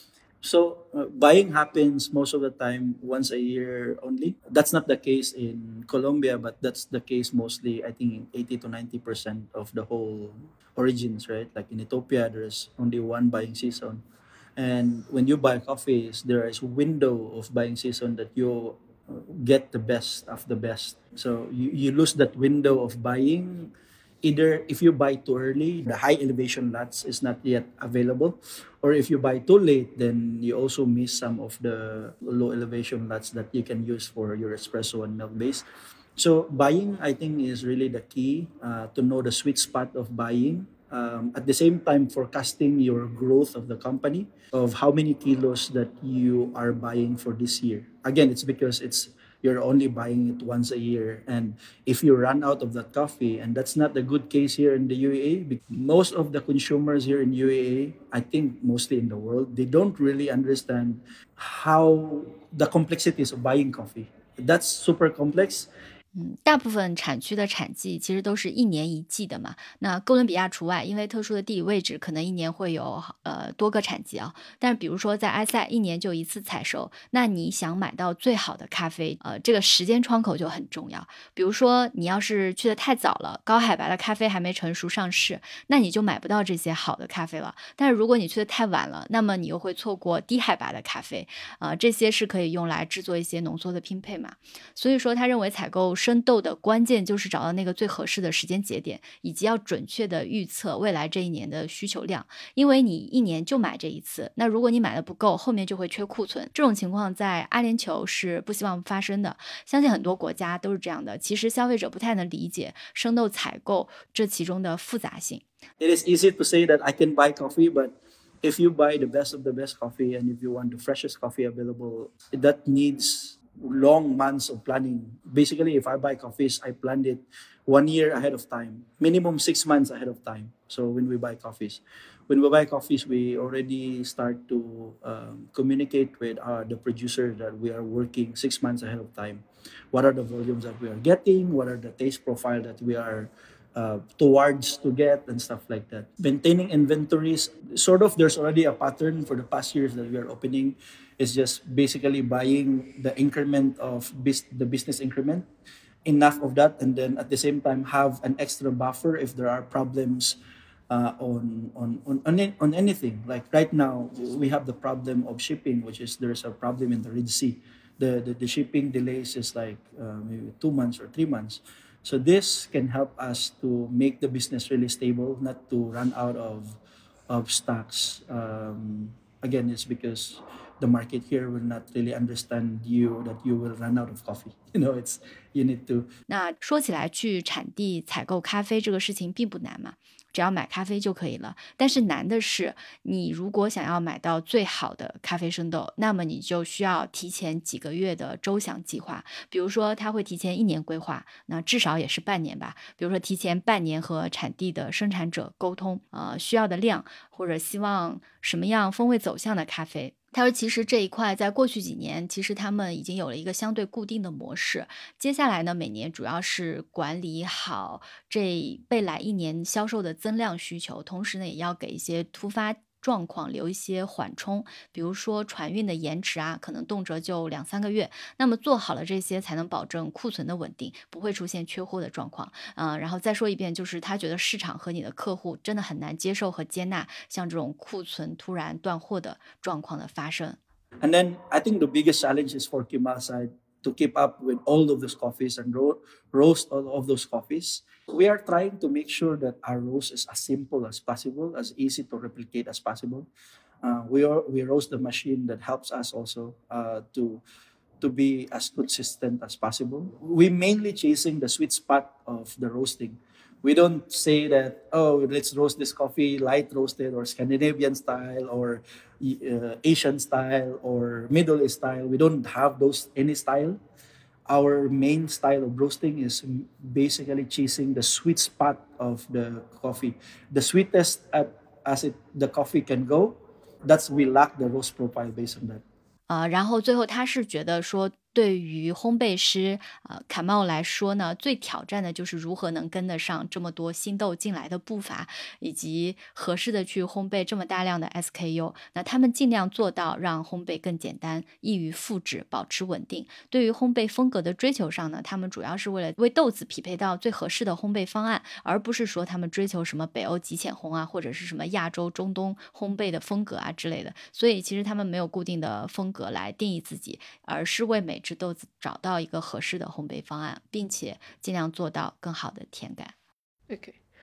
so uh, buying happens most of the time once a year only. That's not the case in Colombia, but that's the case mostly, I think, eighty to ninety percent of the whole origins, right? Like in Ethiopia, there's only one buying season. And when you buy coffees, there is a window of buying season that you get the best of the best. So you, you lose that window of buying, either if you buy too early, the high elevation lots is not yet available, or if you buy too late, then you also miss some of the low elevation lots that you can use for your espresso and milk base. So buying, I think, is really the key uh, to know the sweet spot of buying. Um, at the same time, forecasting your growth of the company, of how many kilos that you are buying for this year. Again, it's because it's you're only buying it once a year, and if you run out of that coffee, and that's not the good case here in the U A E, be- most of the consumers here in U A E, I think mostly in the world, they don't really understand how the complexities of buying coffee. That's super complex. 嗯，大部分产区的产季其实都是一年一季的嘛，那哥伦比亚除外，因为特殊的地理位置，可能一年会有呃多个产季啊。但是比如说在埃塞，一年就一次采收，那你想买到最好的咖啡，呃，这个时间窗口就很重要。比如说你要是去的太早了，高海拔的咖啡还没成熟上市，那你就买不到这些好的咖啡了。但是如果你去的太晚了，那么你又会错过低海拔的咖啡，呃，这些是可以用来制作一些浓缩的拼配嘛。所以说他认为采购生豆的关键就是找到那个最合适的时间节点，以及要准确的预测未来这一年的需求量，因为你一年就买这一次，那如果你买的不够，后面就会缺库存，这种情况在阿联酋是不希望发生的，相信很多国家都是这样的。其实消费者不太能理解生豆采购这其中的复杂性。 It is easy to say that I can buy coffee, but if you buy the best of the best coffee and if you want the freshest coffee available, that needs long months of planning. Basically, if I buy coffees, I planned it one year ahead of time, minimum six months ahead of time. So when we buy coffees, when we buy coffees, we already start to um, communicate with uh, the producer that we are working six months ahead of time. What are the volumes that we are getting? What are the taste profile that we are uh, towards to get and stuff like that. Maintaining inventories, sort of there's already a pattern for the past years that we are opening. It's just basically buying the increment of bis- the business increment, enough of that, and then at the same time have an extra buffer if there are problems uh, on, on, on, on, an- on anything. Like right now, we have the problem of shipping, which is there's a problem in the Red Sea. The, the, the shipping delays is like uh, maybe two months or three months. So this can help us to make the business really stable, not to run out of of stocks. Um, again, it's because the market here will not really understand you that you will run out of coffee. You know, it's you need to. 那说起来去产地采购咖啡这个事情并不难嘛，只要买咖啡就可以了。但是难的是，你如果想要买到最好的咖啡生豆，那么你就需要提前几个月的周详计划。比如说，他会提前一年规划，那至少也是半年吧。比如说，提前半年和产地的生产者沟通，呃，需要的量或者希望什么样风味走向的咖啡。他说，其实这一块在过去几年，其实他们已经有了一个相对固定的模式。接下来呢，每年主要是管理好这未来一年销售的增量需求，同时呢，也要给一些突发状况留一些缓冲，比如说船运的延迟啊，可能动辄就两三个月。那么做好了这些，才能保证库存的稳定，不会出现缺货的状况。嗯、呃，然后再说一遍，就是他觉得市场和你的客户真的很难接受和接纳像这种库存突然断货的状况的发生。 And then I think the biggest challenge is for Kimal side to keep up with all of those coffees and ro- roast all of those coffees. We are trying to make sure that our roast is as simple as possible, as easy to replicate as possible. Uh, we are, we roast the machine that helps us also uh, to to be as consistent as possible. We mainly chasing the sweet spot of the roasting. We don't say that, oh, let's roast this coffee light roasted or Scandinavian style or uh, Asian style or Middle East style. We don't have those any style. Our main style of roasting is basically chasing the sweet spot of the coffee. The sweetest at, as it the coffee can go, that's we lack the roast profile based on that. 呃，然后最后他是觉得说，对于烘焙师呃卡茂来说呢，最挑战的就是如何能跟得上这么多新豆进来的步伐，以及合适的去烘焙这么大量的 S K U。那他们尽量做到让烘焙更简单，易于复制，保持稳定。对于烘焙风格的追求上呢，他们主要是为了为豆子匹配到最合适的烘焙方案，而不是说他们追求什么北欧极浅烘啊，或者是什么亚洲中东烘焙的风格啊之类的。所以其实他们没有固定的风格来定义自己，而是为每只豆子找到一个合适的烘焙方案，并且尽量做到更好的甜感。 OK，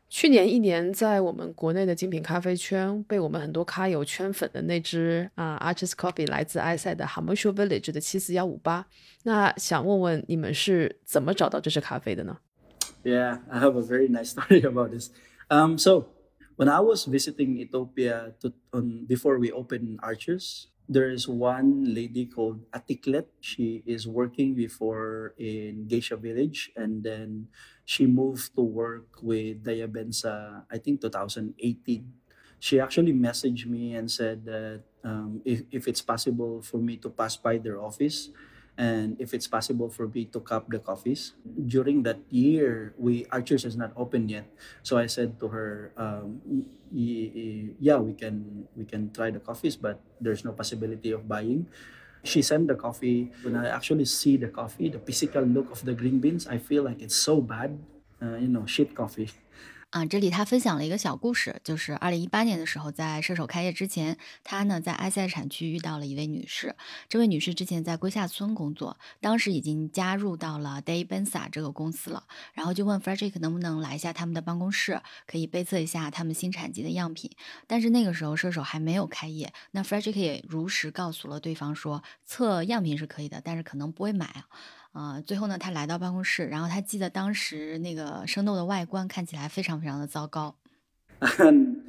去年一年，在我们国内的精品咖啡圈，被我们很多咖友圈粉的那支啊 Arches Coffee 来自埃塞的 Hammansho Village 的七四一五八。那想问问你们是怎么找到这支咖啡的呢？ Yeah, I have a very nice story about this. Um, so when I was visiting Ethiopia to, um, before we opened Arches, there is one lady called Atiklet. She is working before in Geisha Village, and then she moved to work with Dayabensa, I think twenty eighteen. She actually messaged me and said that um, if, if it's possible for me to pass by their office, and if it's possible for me to cup the coffees. During that year, we Archers is not open yet, so I said to her, um, y- y- "Yeah, we can we can try the coffees, but there's no possibility of buying." She sent the coffee. When I actually see the coffee, the physical look of the green beans, I feel like it's so bad, uh, you know, shit coffee. 啊，这里他分享了一个小故事，就是二零一八年的时候，在射手开业之前，他呢在埃塞产区遇到了一位女士。这位女士之前在龟下村工作，当时已经加入到了 Dayabensa 这个公司了，然后就问 Frederick 能不能来一下他们的办公室，可以杯测一下他们新产季的样品。但是那个时候射手还没有开业，那 Frederick 也如实告诉了对方说，测样品是可以的，但是可能不会买啊。呃，最后呢，他来到办公室，然后他记得当时那个生豆的外观看起来非常非常的糟糕。 And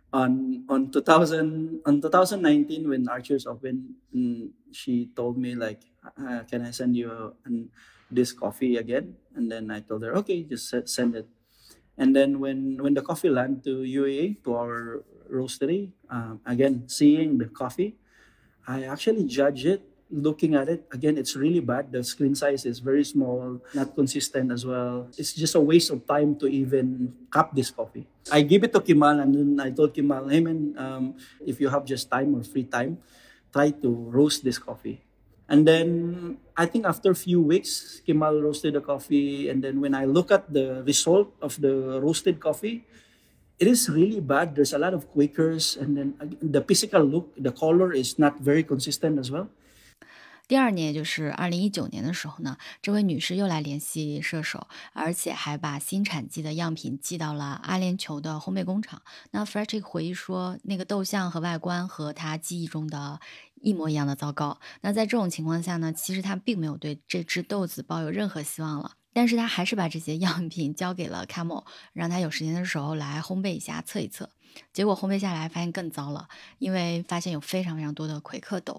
on on two thousand on twenty nineteen when Archers opened, mm, she told me like, uh, "Can I send you an, this coffee again?" And then I told her, "Okay, just se- send it." And then when when the coffee landed to U A E to our roastery, um, again seeing the coffee, I actually judge it. Looking at it again, it's really bad. The screen size is very small, not consistent as well. It's just a waste of time to even cup this coffee. I gave it to Kimal, and then I told Kimal, "Hey man, um, if you have just time or free time, try to roast this coffee." And then I think after a few weeks, Kimal roasted the coffee, and then when I look at the result of the roasted coffee, it is really bad. There's a lot of Quakers, and then the physical look, the color is not very consistent as well. 第二年，也就是二零一九年的时候呢，这位女士又来联系射手，而且还把新产季的样品寄到了阿联酋的烘焙工厂。那 Frederick 回忆说，那个豆像和外观和他记忆中的一模一样的糟糕。那在这种情况下呢，其实他并没有对这只豆子抱有任何希望了。但是他还是把这些样品交给了 Camo， 让他有时间的时候来烘焙一下，测一测。结果烘焙下来发现更糟了，因为发现有非常非常多的葵克豆。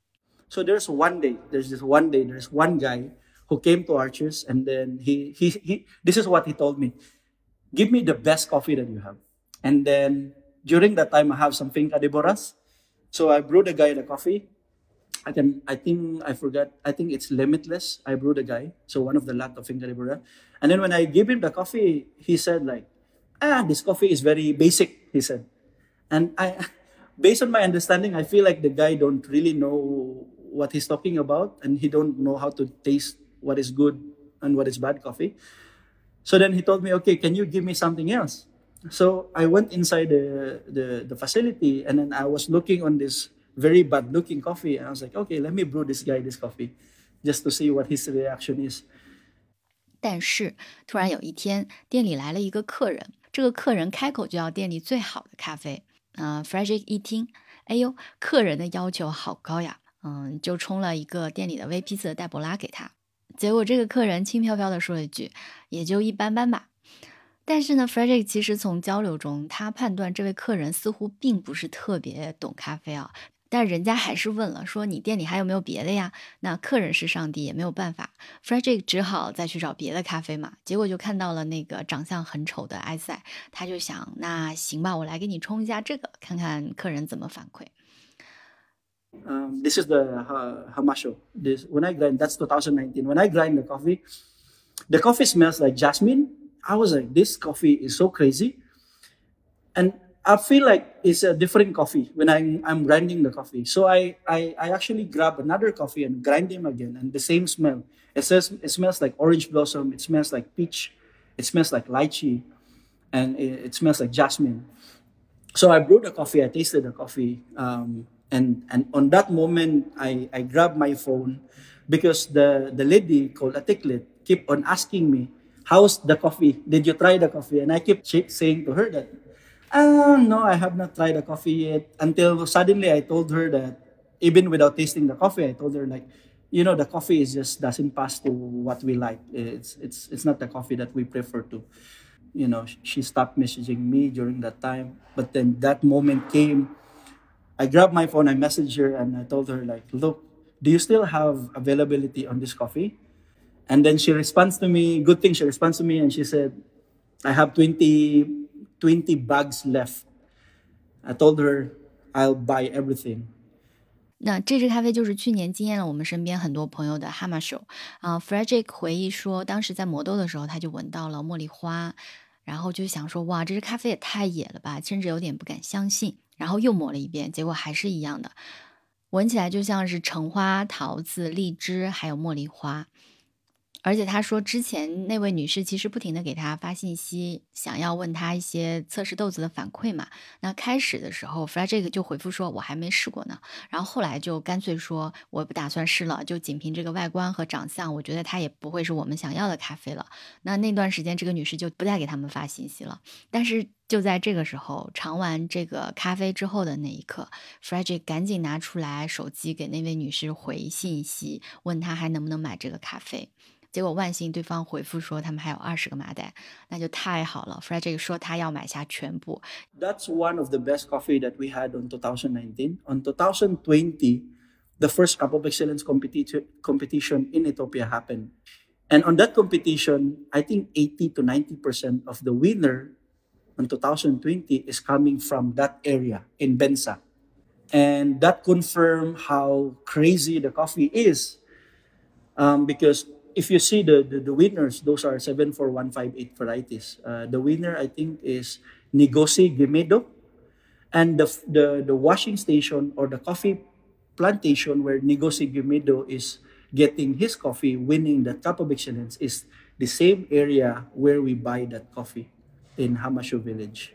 So there's one day, there's this one day, there's one guy who came to Archers, and then he, he, he, this is what he told me: "Give me the best coffee that you have." And then during that time, I have some finca de boras. So I brewed the guy the coffee. I can, I think, I forgot, I think it's Limitless. I brewed the guy. So one of the lot of finca de bora. And then when I gave him the coffee, he said like, "Ah, this coffee is very basic," he said. And I, based on my understanding, I feel like the guy don't really know what he's talking about, and he don't know how to taste what is good and what is bad coffee. So then he told me, "Okay, can you give me something else?" So I went inside the, the, the facility, and then I was looking on this very bad looking coffee, and I was like, "Okay, let me brew this guy this coffee just to see what his reaction is." 但是突然有一天，店里来了一个客人，这个客人开口就要店里最好的咖啡。呃 Frederick 一听，哎呦，客人的要求好高呀，嗯，就冲了一个店里的 V P 四的黛博拉给他。结果这个客人轻飘飘的说了一句，也就一般般吧。但是呢 Frederick 其实从交流中，他判断这位客人似乎并不是特别懂咖啡啊。但人家还是问了，说你店里还有没有别的呀？那客人是上帝，也没有办法。Frederick 只好再去找别的咖啡嘛。结果就看到了那个长相很丑的埃塞，他就想，那行吧，我来给你冲一下这个，看看客人怎么反馈。 Um, this is the uh, Hamasho. This when I grind, that's twenty nineteen. When I grind the coffee, the coffee smells like jasmine. I was like, this coffee is so crazy, and I feel like it's a different coffee when I'm I'm grinding the coffee. So I I, I actually grab another coffee and grind them again, and the same smell. It says it smells like orange blossom. It smells like peach. It smells like lychee, and it, it smells like jasmine. So I brewed the coffee. I tasted the coffee. Um, And and on that moment, I, I grabbed my phone because the, the lady called Atiklet kept on asking me, how's the coffee? Did you try the coffee? And I kept saying to her that, ah, no, I have not tried the coffee yet. Until suddenly I told her that, even without tasting the coffee, I told her like, you know, the coffee is just doesn't pass to what we like. It's it's it's not the coffee that we prefer to. You know, she stopped messaging me during that time. But then that moment came. I grabbed my phone, I messaged her, and I told her like, look, do you still have availability on this coffee? And then she responds to me, good thing she responds to me, and she said, I have twenty, twenty bags left. I told her, I'll buy everything. 那这支咖啡就是去年惊艳了我们身边很多朋友的 Hamasho 啊 Frederick 回忆说，当时在磨豆的时候，他就闻到了茉莉花，然后就想说，哇，这支咖啡也太野了吧，甚至有点不敢相信。然后又磨了一遍，结果还是一样的，闻起来就像是橙花、桃子、荔枝还有茉莉花。而且他说之前那位女士其实不停的给他发信息，想要问他一些测试豆子的反馈嘛。那开始的时候 Frederick 就回复说我还没试过呢，然后后来就干脆说我不打算试了，就仅凭这个外观和长相，我觉得它也不会是我们想要的咖啡了。那那段时间这个女士就不再给他们发信息了。但是就在这个时候，尝完这个咖啡之后的那一刻， Frederick 赶紧拿出来手机给那位女士回信息，问她还能不能买这个咖啡。结果万幸对方回复说他们还有二十个麻袋，那就太好了。 Frederick 说他要买下全部。 That's one of the best coffee that we had on twenty nineteen. On twenty twenty, the first Cup of Excellence competi- competition in Ethiopia happened. And on that competition, I think eighty to ninety percent of the winner on twenty twenty is coming from that area in Bensa. And that confirmed how crazy the coffee is. Um, because if you see the, the, the winners, those are seven four one five eight varieties. Uh, the winner, I think, is Negoci Gemedo. And the, the, the washing station or the coffee plantation where Negoci Gemedo is getting his coffee, winning the Cup of Excellence, is the same area where we buy that coffee in Hamasho village.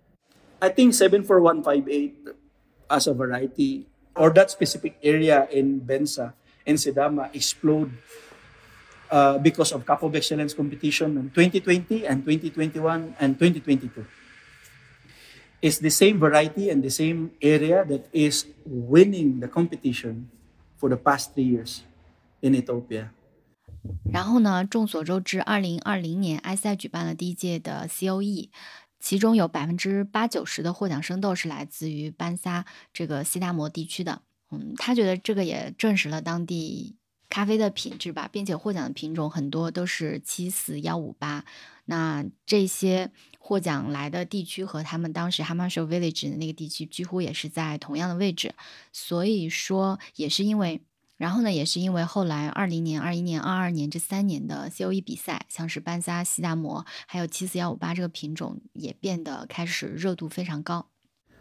I think seven four one five eight as a variety, or that specific area in Bensa and Sidama, explode uh, because of Cup of Excellence competition in twenty twenty and twenty twenty-one and twenty twenty-two. It's the same variety and the same area that is winning the competition for the past three years in Ethiopia. 然后呢，众所周知，二零二零年埃塞举办了第一届的 C O E， 其中有百分之八九十的获奖生豆是来自于班萨这个西达摩地区的。嗯，他觉得这个也证实了当地咖啡的品质吧，并且获奖的品种很多都是七四一五八。那这些获奖来的地区和他们当时 Hamasho Village 的那个地区几乎也是在同样的位置，所以说也是因为。然后呢，也是因为后来二零年、二一年、二二年这三年的 C O E 比赛，像是班萨、西达摩还有七四一五八这个品种也变得开始热度非常高。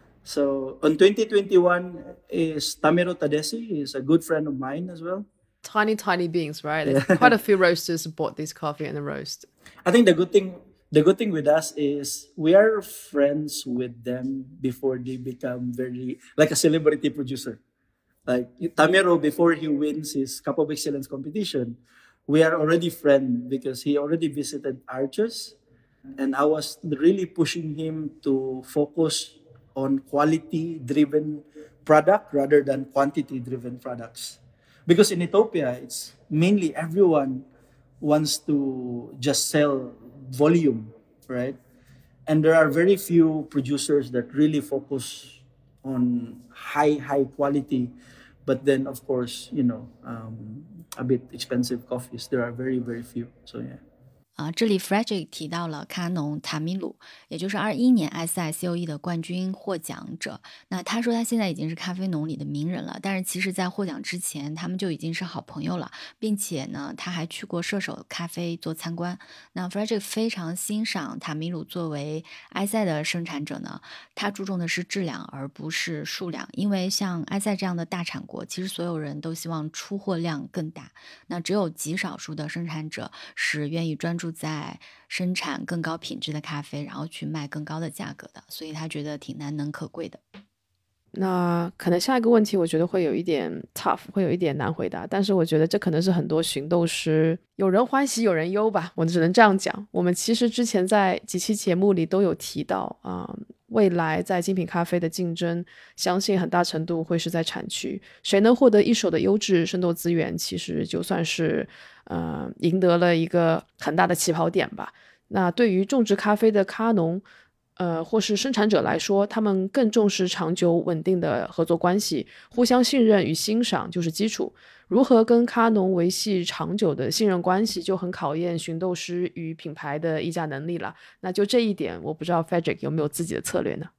So on twenty twenty-one is Tamero Tadesi, is a good friend of mine as well. Tiny, tiny beings, right? There's quite a few roasters bought this coffee and the roast. I think the good thing the good thing with us is we are friends with them before they become very like a celebrity producer. Like Tamero, before he wins his Cup of Excellence competition, we are already friends because he already visited Arches, and I was really pushing him to focus on quality-driven product rather than quantity-driven products. Because in Ethiopia, it's mainly everyone wants to just sell volume, right? And there are very few producers that really focus on high, high quality, but then, of course, you know, um, a bit expensive coffees. There are very, very few. So, yeah. 啊、呃，这里 Frederick 提到了卡农塔米鲁，也就是二一年埃塞 C O E 的冠军获奖者。那他说他现在已经是咖啡农里的名人了，但是其实在获奖之前，他们就已经是好朋友了，并且呢，他还去过射手咖啡做参观。那 Frederick 非常欣赏塔米鲁作为埃塞的生产者呢，他注重的是质量而不是数量，因为像埃塞这样的大产国，其实所有人都希望出货量更大，那只有极少数的生产者是愿意专注在生产更高品质的咖啡，然后去卖更高的价格的，所以他觉得挺难能可贵的。 那可能下一个问题我觉得会有一点 tough， 会有一点难回答，但是我觉得这可能是很多寻豆师有人欢喜有人忧吧，我只能这样讲。我们其实之前在几期节目里都有提到啊、呃，未来在精品咖啡的竞争，相信很大程度会是在产区，谁能获得一手的优质生豆资源，其实就算是呃赢得了一个很大的起跑点吧。那对于种植咖啡的咖农呃，或是生产者来说，他们更重视长久稳定的合作关系，互相信任与欣赏就是基础。如何跟咖农维系长久的信任关系，就很考验寻豆师与品牌的议价能力了。那就这一点，我不知道 Frederick 有没有自己的策略呢？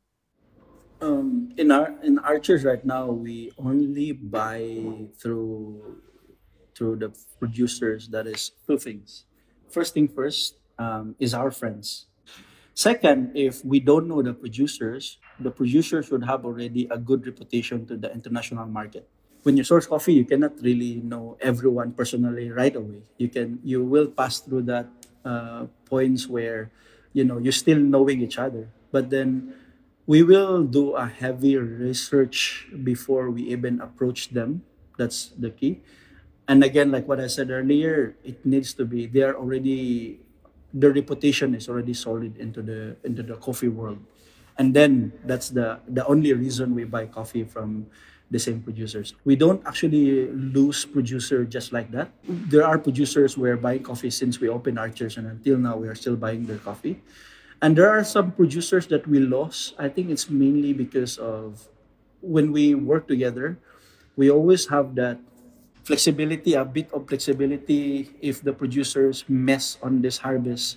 Um, in our in Archers right now, we only buy through through the producers. That is two things. First thing first um, is our friends. Second, if we don't know the producers, the producers should have already a good reputation to the international market. When you source coffee, you cannot really know everyone personally right away. You can, you will pass through that uh, points where, you know, you're still knowing each other. But then we will do a heavy research before we even approach them. That's the key. And again, like what I said earlier, it needs to be, they're already, the reputation is already solid into the into the coffee world, and then that's the the only reason we buy coffee from the same producers. We don't actually lose producer just like that. There are producers who are buying coffee since we opened Archers, and until now we are still buying their coffee. And there are some producers that we lost. I think it's mainly because of when we work together, we always have that flexibility, a bit of flexibility. If the producers mess on this harvest,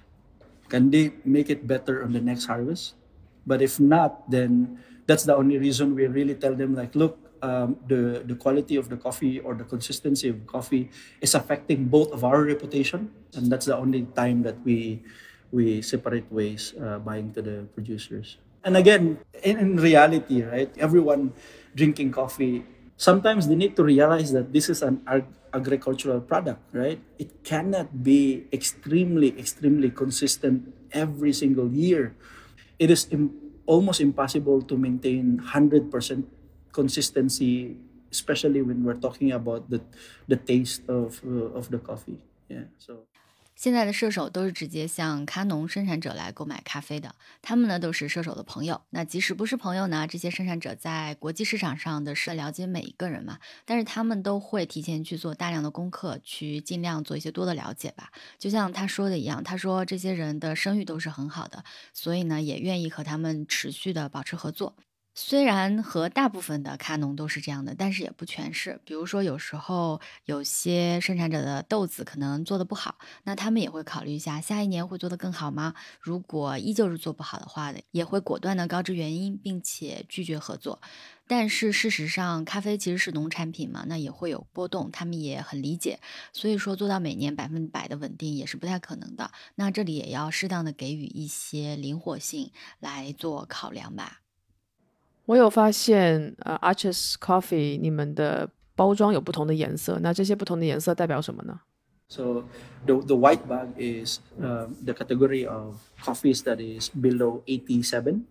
can they make it better on the next harvest? But if not, then that's the only reason we really tell them, like, look, um, the, the quality of the coffee or the consistency of coffee is affecting both of our reputation. And that's the only time that we we separate ways uh, buying to the producers. And again, in, in reality, right, everyone drinking coffee, sometimes they need to realize that this is an ag- agricultural product, right? It cannot be extremely, extremely consistent every single year. It is Im- almost impossible to maintain one hundred percent consistency, especially when we're talking about the, the taste of, uh, of the coffee. Yeah, so. 现在的射手都是直接向咖农生产者来购买咖啡的，他们呢都是射手的朋友。那即使不是朋友呢，这些生产者在国际市场上的是了解每一个人嘛，但是他们都会提前去做大量的功课，去尽量做一些多的了解吧。就像他说的一样，他说这些人的声誉都是很好的，所以呢也愿意和他们持续的保持合作。虽然和大部分的咖农都是这样的，但是也不全是。比如说，有时候有些生产者的豆子可能做的不好，那他们也会考虑一下，下一年会做得更好吗？如果依旧是做不好的话，也会果断的告知原因，并且拒绝合作。但是事实上，咖啡其实是农产品嘛，那也会有波动，他们也很理解。所以说，做到每年百分百的稳定也是不太可能的。那这里也要适当的给予一些灵活性来做考量吧。 我有发现，呃 Archers Coffee 你们的包装有不同的颜色，那这些不同的颜色代表什么呢？ So the the white bag is um, the category of coffees that is below eighty-seven,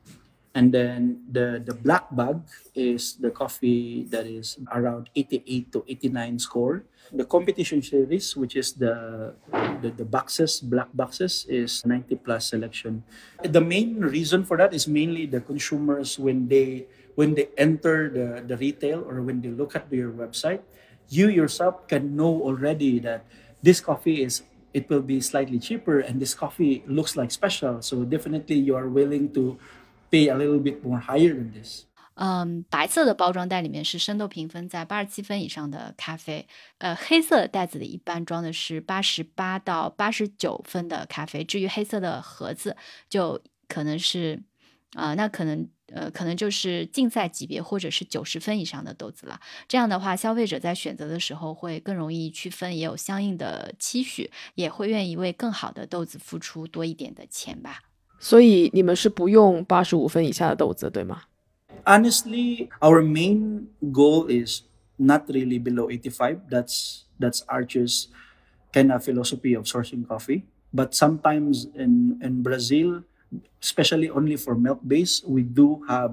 and then the the black bag is the coffee that is around eighty-eight to eighty-nine score. The competition series, which is the, the the boxes, black boxes, is ninety plus selection. The main reason for that is mainly the consumers when they when they enter the, the retail or when they look at your website, you yourself can know already that this coffee is it will be slightly cheaper and this coffee looks like special. So definitely you are willing to pay a little bit more higher than this. 嗯，白色的包装袋里面是生豆评分在八十七分以上的咖啡，呃，黑色袋子里一般装的是八十八到八十九分的咖啡。至于黑色的盒子，就可能是，啊、呃，那可能呃，可能就是竞赛级别或者是九十分以上的豆子了。这样的话，消费者在选择的时候会更容易区分，也有相应的期许，也会愿意为更好的豆子付出多一点的钱吧。 所以你们是不用八十五分以下的豆子，对吗？ Honestly, our main goal is not really below eighty-five. That's that's Archer's kind of philosophy of sourcing coffee. But sometimes in, in Brazil, especially only for milk base, we do have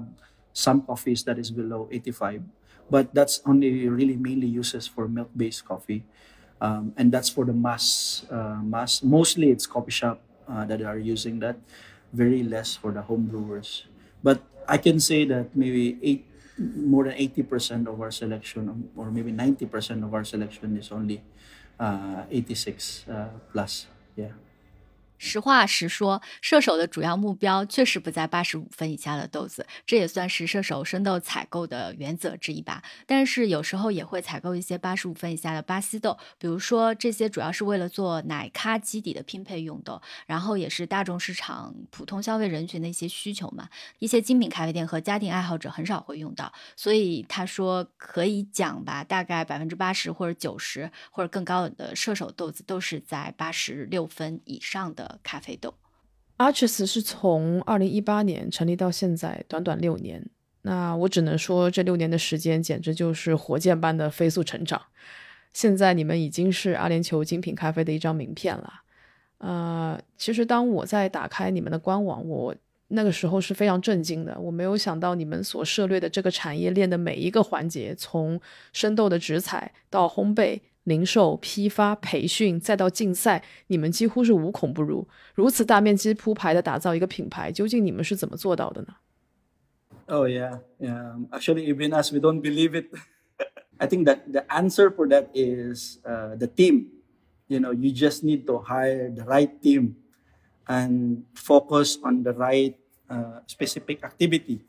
some coffees that is below eighty-five, but that's only really mainly uses for milk-based coffee, um, and that's for the mass uh, mass. Mostly it's coffee shop uh, that are using that. Very less for the home brewers. But I can say that maybe eight, more than eighty percent of our selection, or maybe ninety percent of our selection is only uh, eighty-six uh, plus. Yeah. 实话实说，射手的主要目标确实不在八十五分以下的豆子，这也算是射手生豆采购的原则之一吧。但是有时候也会采购一些八十五分以下的巴西豆，比如说这些主要是为了做奶咖基底的拼配用豆，然后也是大众市场普通消费人群的一些需求嘛。一些精品咖啡店和家庭爱好者很少会用到，所以他说可以讲吧，大概百分之八十或者九十或者更高的射手豆子都是在八十六分以上的咖啡豆。 Arches 是从二零一八年成立到现在短短六年，那我只能说这六年的时间简直就是火箭般的飞速成长。现在你们已经是阿联酋精品咖啡的一张名片了。呃，其实当我在打开你们的官网，我那个时候是非常震惊的，我没有想到你们所涉猎的这个产业链的每一个环节，从生豆的植采到烘焙、零售、批发、培训，再到竞赛，你们几乎是无孔不入，如此大面积铺排的打造一个品牌，究竟你们是怎么做到的呢？ Oh yeah, yeah. Actually, even us, we don't believe it. I think that the answer for that is uh, the team. You know, you just need to hire the right team and focus on the right uh, specific activity.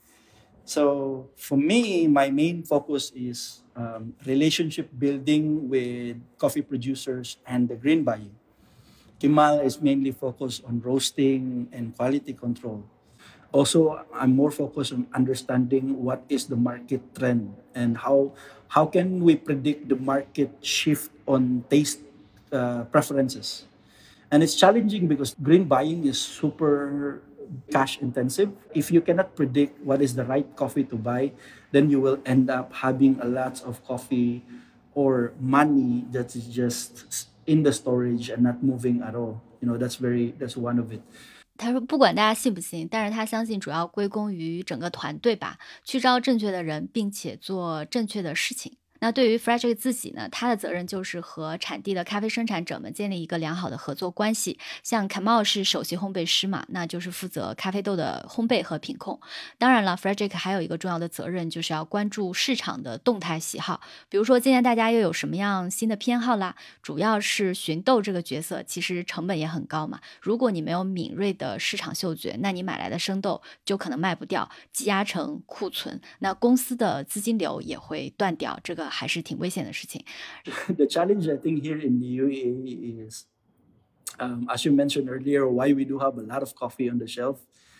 So for me, my main focus is um, relationship building with coffee producers and the green buying. Kemal is mainly focused on roasting and quality control. Also, I'm more focused on understanding what is the market trend and how how can we predict the market shift on taste uh, preferences. And it's challenging because green buying is super cash intensive. If you cannot predict what is the right coffee to buy, then you will end up having a lot of coffee or money that is just in the storage and not moving at all. You know, that's very that's one of it. 他说不管大家信不信，但是他相信主要归功于整个团队吧，去招正确的人，并且做正确的事情。那对于 Frederick 自己呢，他的责任就是和产地的咖啡生产者们建立一个良好的合作关系。像 Kamal 是首席烘焙师嘛，那就是负责咖啡豆的烘焙和品控。当然了 Frederick 还有一个重要的责任，就是要关注市场的动态喜好，比如说今年大家又有什么样新的偏好啦，主要是寻豆这个角色其实成本也很高嘛，如果你没有敏锐的市场嗅觉，那你买来的生豆就可能卖不掉，积压成库存，那公司的资金流也会断掉，这个还是挺危险的事情。 The challenge I think here in the U A E is, um, as you mentioned earlier, why we do have a lot of coffee on the shelf.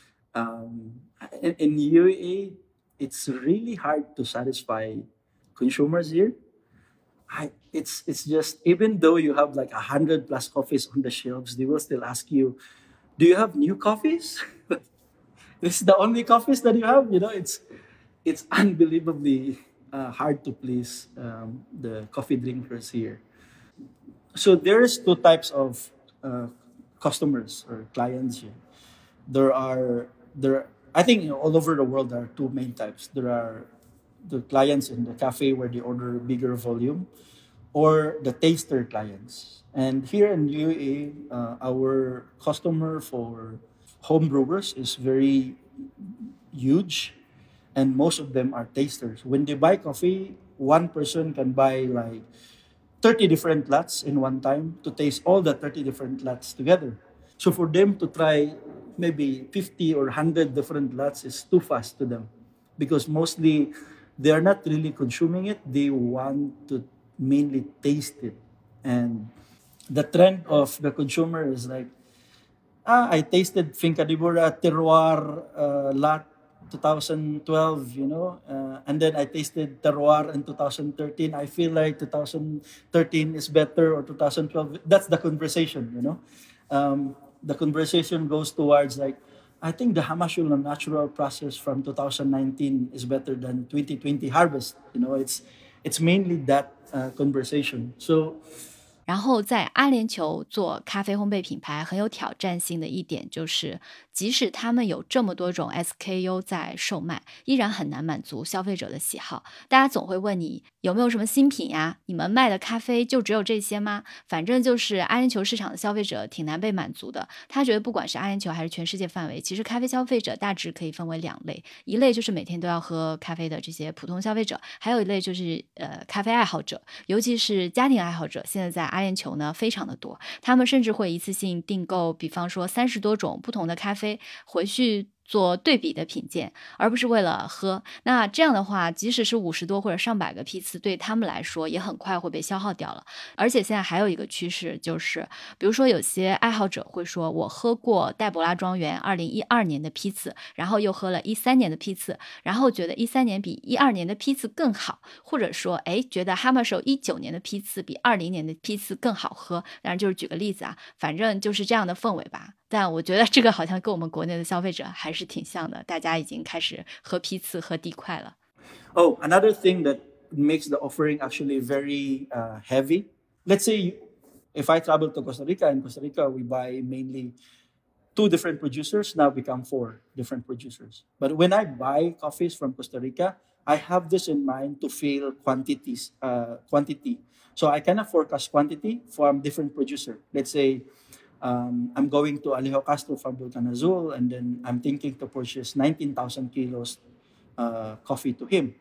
Um, in, in the U A E, it's really hard to satisfy consumers here. I, it's it's just even though you have like a hundred plus coffees on the shelves, they will still ask you, "Do you have new coffees? This is the only coffees that you have." You know, it's it's unbelievably uh, hard to please um, the coffee drinkers here. So there's two types of uh, customers or clients here. There are there. I think all over the world there are two main types. There are the clients in the cafe where they order bigger volume, or the taster clients. And here in U A E, uh, our customer for home brewers is very huge, and most of them are tasters. When they buy coffee, one person can buy like thirty different lots in one time to taste all the thirty different lots together. So for them to try maybe fifty or one hundred different lots is too fast to them, because mostly they are not really consuming it. They want to mainly taste it. And the trend of the consumer is like, ah, I tasted Finca de Bura Terroir uh, lot twenty twelve, you know, uh, and then I tasted Terroir in twenty thirteen. I feel like twenty thirteen is better, or twenty twelve. That's the conversation, you know. Um, the conversation goes towards like, I think the Hamashula natural process from two thousand nineteen is better than twenty twenty harvest. You know, it's it's mainly that uh, conversation. So. 然后在阿联酋做咖啡烘焙品牌很有挑战性的一点就是，即使他们有这么多种 S K U 在售卖，依然很难满足消费者的喜好。大家总会问你有没有什么新品呀？你们卖的咖啡就只有这些吗？反正就是阿联酋市场的消费者挺难被满足的。他觉得不管是阿联酋还是全世界范围，其实咖啡消费者大致可以分为两类，一类就是每天都要喝咖啡的这些普通消费者，还有一类就是呃咖啡爱好者，尤其是家庭爱好者，现在在阿联酋呢非常的多，他们甚至会一次性订购比方说三十多种不同的咖啡回去做对比的品鉴，而不是为了喝。那这样的话，即使是五十多或者上百个批次，对他们来说也很快会被消耗掉了。而且现在还有一个趋势，就是比如说有些爱好者会说，我喝过黛博拉庄园二零一二年的批次，然后又喝了一三年的批次，然后觉得一三年比一二年的批次更好，或者说哎，觉得哈马手一九年的批次比二零年的批次更好喝。当然就是举个例子啊，反正就是这样的氛围吧。但我觉得这个好像跟我们国内的消费者还是挺像的，大家已经开始喝批次喝地块了。 Oh, another thing that makes the offering actually very uh, heavy. Let's say if I travel to Costa Rica, in Costa Rica we buy mainly two different producers, now become four different producers. But when I buy coffees from Costa Rica, I have this in mind to fill quantities, uh, quantity. So I cannot forecast quantity from different producer. Let's say um, I'm going to Alejo Castro from Volcan Azul, and then I'm thinking to purchase nineteen thousand kilos uh, coffee to him.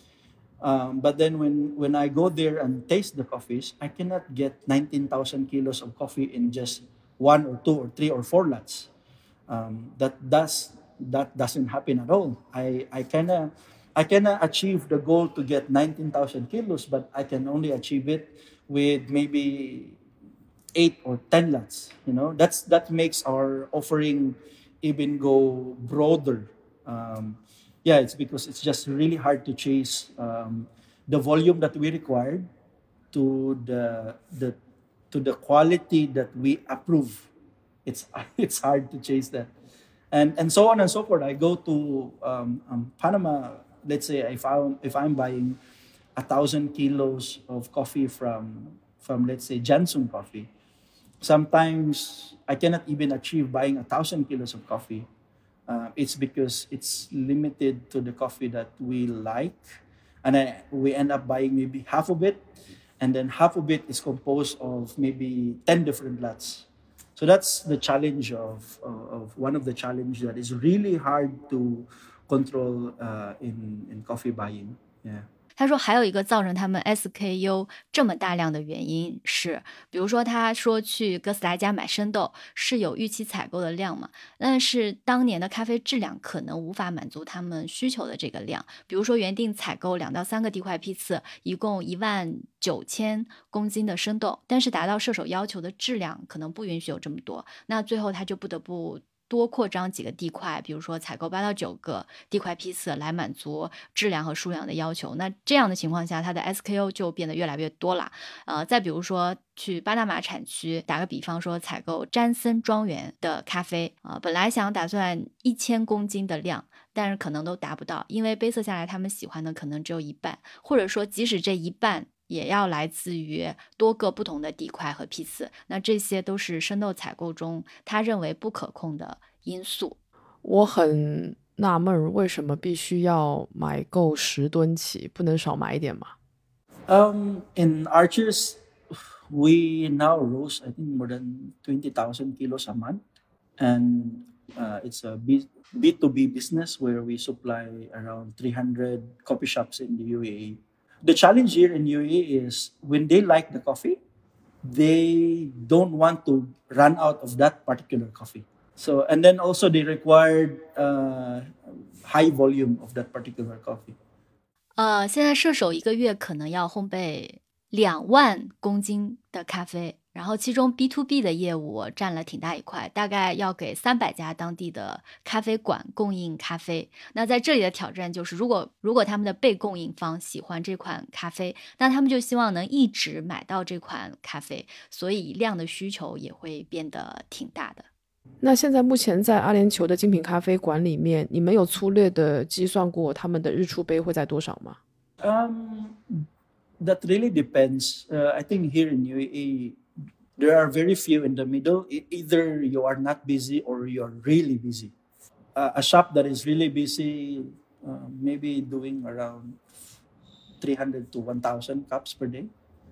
Um, but then when, when I go there and taste the coffees, I cannot get nineteen thousand kilos of coffee in just one or two or three or four lots. Um, that does that doesn't happen at all. I I kinda I cannot achieve the goal to get nineteen thousand kilos, but I can only achieve it with maybe eight or ten lots. You know, that's that makes our offering even go broader. Um, yeah, it's because it's just really hard to chase um, the volume that we required to the the to the quality that we approve. It's it's hard to chase that, and and so on and so forth. I go to um, um, Panama. Let's say if I if I'm buying a thousand kilos of coffee from from let's say Jansun Coffee, sometimes I cannot even achieve buying a thousand kilos of coffee. Uh, it's because it's limited to the coffee that we like, and I, we end up buying maybe half of it, and then half of it is composed of maybe ten different lots. So that's the challenge of, uh, of one of the challenge that is really hard to control uh, in in coffee buying. Yeah. 他说还有一个造成他们 S K U 这么大量的原因是，比如说他说去哥斯达黎加买生豆是有预期采购的量嘛，但是当年的咖啡质量可能无法满足他们需求的这个量。比如说原定采购两到三个地块批次，一共一万九千公斤的生豆，但是达到射手要求的质量可能不允许有这么多，那最后他就不得不多扩张几个地块，比如说采购八到九个地块批次来满足质量和数量的要求。那这样的情况下，它的 S K U 就变得越来越多了。呃，再比如说去巴拿马产区，打个比方说采购詹森庄园的咖啡，呃，本来想打算一千公斤的量，但是可能都达不到，因为杯测下来他们喜欢的可能只有一半，或者说即使这一半也要来自于多个不同的地块和批次，那这些都是生豆采购中他认为不可控的因素。 我很纳闷，为什么必须要买够十吨起，不能少买一点吗？ Um, in Archers, we now roast I think more than twenty thousand kilos a month, and uh, it's a B two B business where we supply around three hundred coffee shops in the U A E. The challenge here in U A E is when they like the coffee, they don't want to run out of that particular coffee. So, and then also they required uh, high volume of that particular coffee. 呃，现在射手一个月可能要烘焙两万公斤的咖啡，然后其中 B to B 的业务占了挺大一块，大概要给三百家当地的咖啡馆供应咖啡。那在这里的挑战就是，如果如果他们的被供应方喜欢这款咖啡，那他们就希望能一直买到这款咖啡，所以量的需求也会变得挺大的。 那现在目前在阿联酋的精品咖啡馆里面，你们有粗略的计算过他们的日出杯会在多少吗？ Um, that really depends. Uh, I think here in U A E, There are very few in the middle. E- Either you are not busy or you are really busy. Uh, a shop that is really busy, uh, maybe doing around three hundred to one thousand cups per day.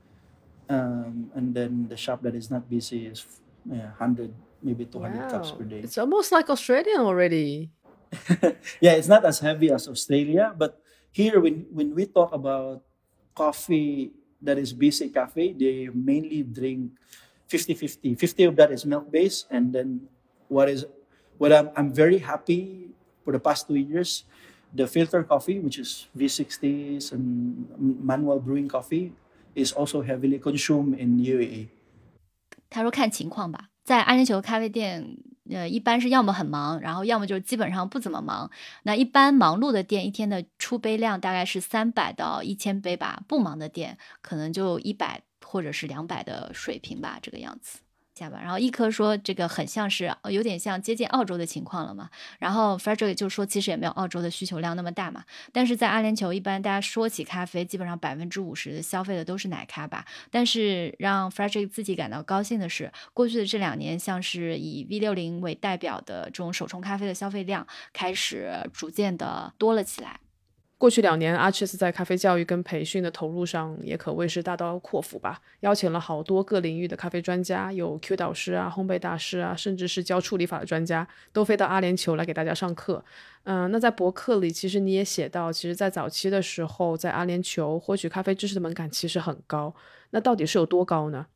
Um, and then the shop that is not busy is yeah, one hundred, maybe two hundred cups Wow, per day. it's almost like Australian already. Yeah, it's not as heavy as Australia, but here when when we talk about coffee that is busy cafe, they mainly drink fifty fifty. fifty of that is milk based, and then what is what I'm, I'm very happy for the past two years, the filter coffee, which is V sixties and manual brewing coffee, is also heavily consumed in U A E. 他说看情况吧，在阿联酋咖啡店，呃，一般是要么很忙，然后要么就是基本上不怎么忙。那一般忙碌的店一天的出杯量大概是三百到一千杯吧，不忙的店可能就一百或者是两百的水平吧，这个样子。下吧，然后一科说这个很像是有点像接近澳洲的情况了嘛，然后 Frederick 就说其实也没有澳洲的需求量那么大嘛，但是在阿联酋一般大家说起咖啡，基本上百分之五十消费的都是奶咖吧，但是让 Frederick 自己感到高兴的是，过去的这两年像是以 V 六十 为代表的这种手冲咖啡的消费量开始逐渐的多了起来。 过去两年 Arches 在咖啡教育跟培训的投入上也可谓是大刀阔斧吧，邀请了好多各领域的咖啡专家，有 Q 导师啊、烘焙大师啊，甚至是教处理法的专家，都飞到阿联酋来给大家上课。嗯，那在博客里其实你也写到，其实在早期的时候，在阿联酋获取咖啡知识的门槛其实很高，那到底是有多高呢？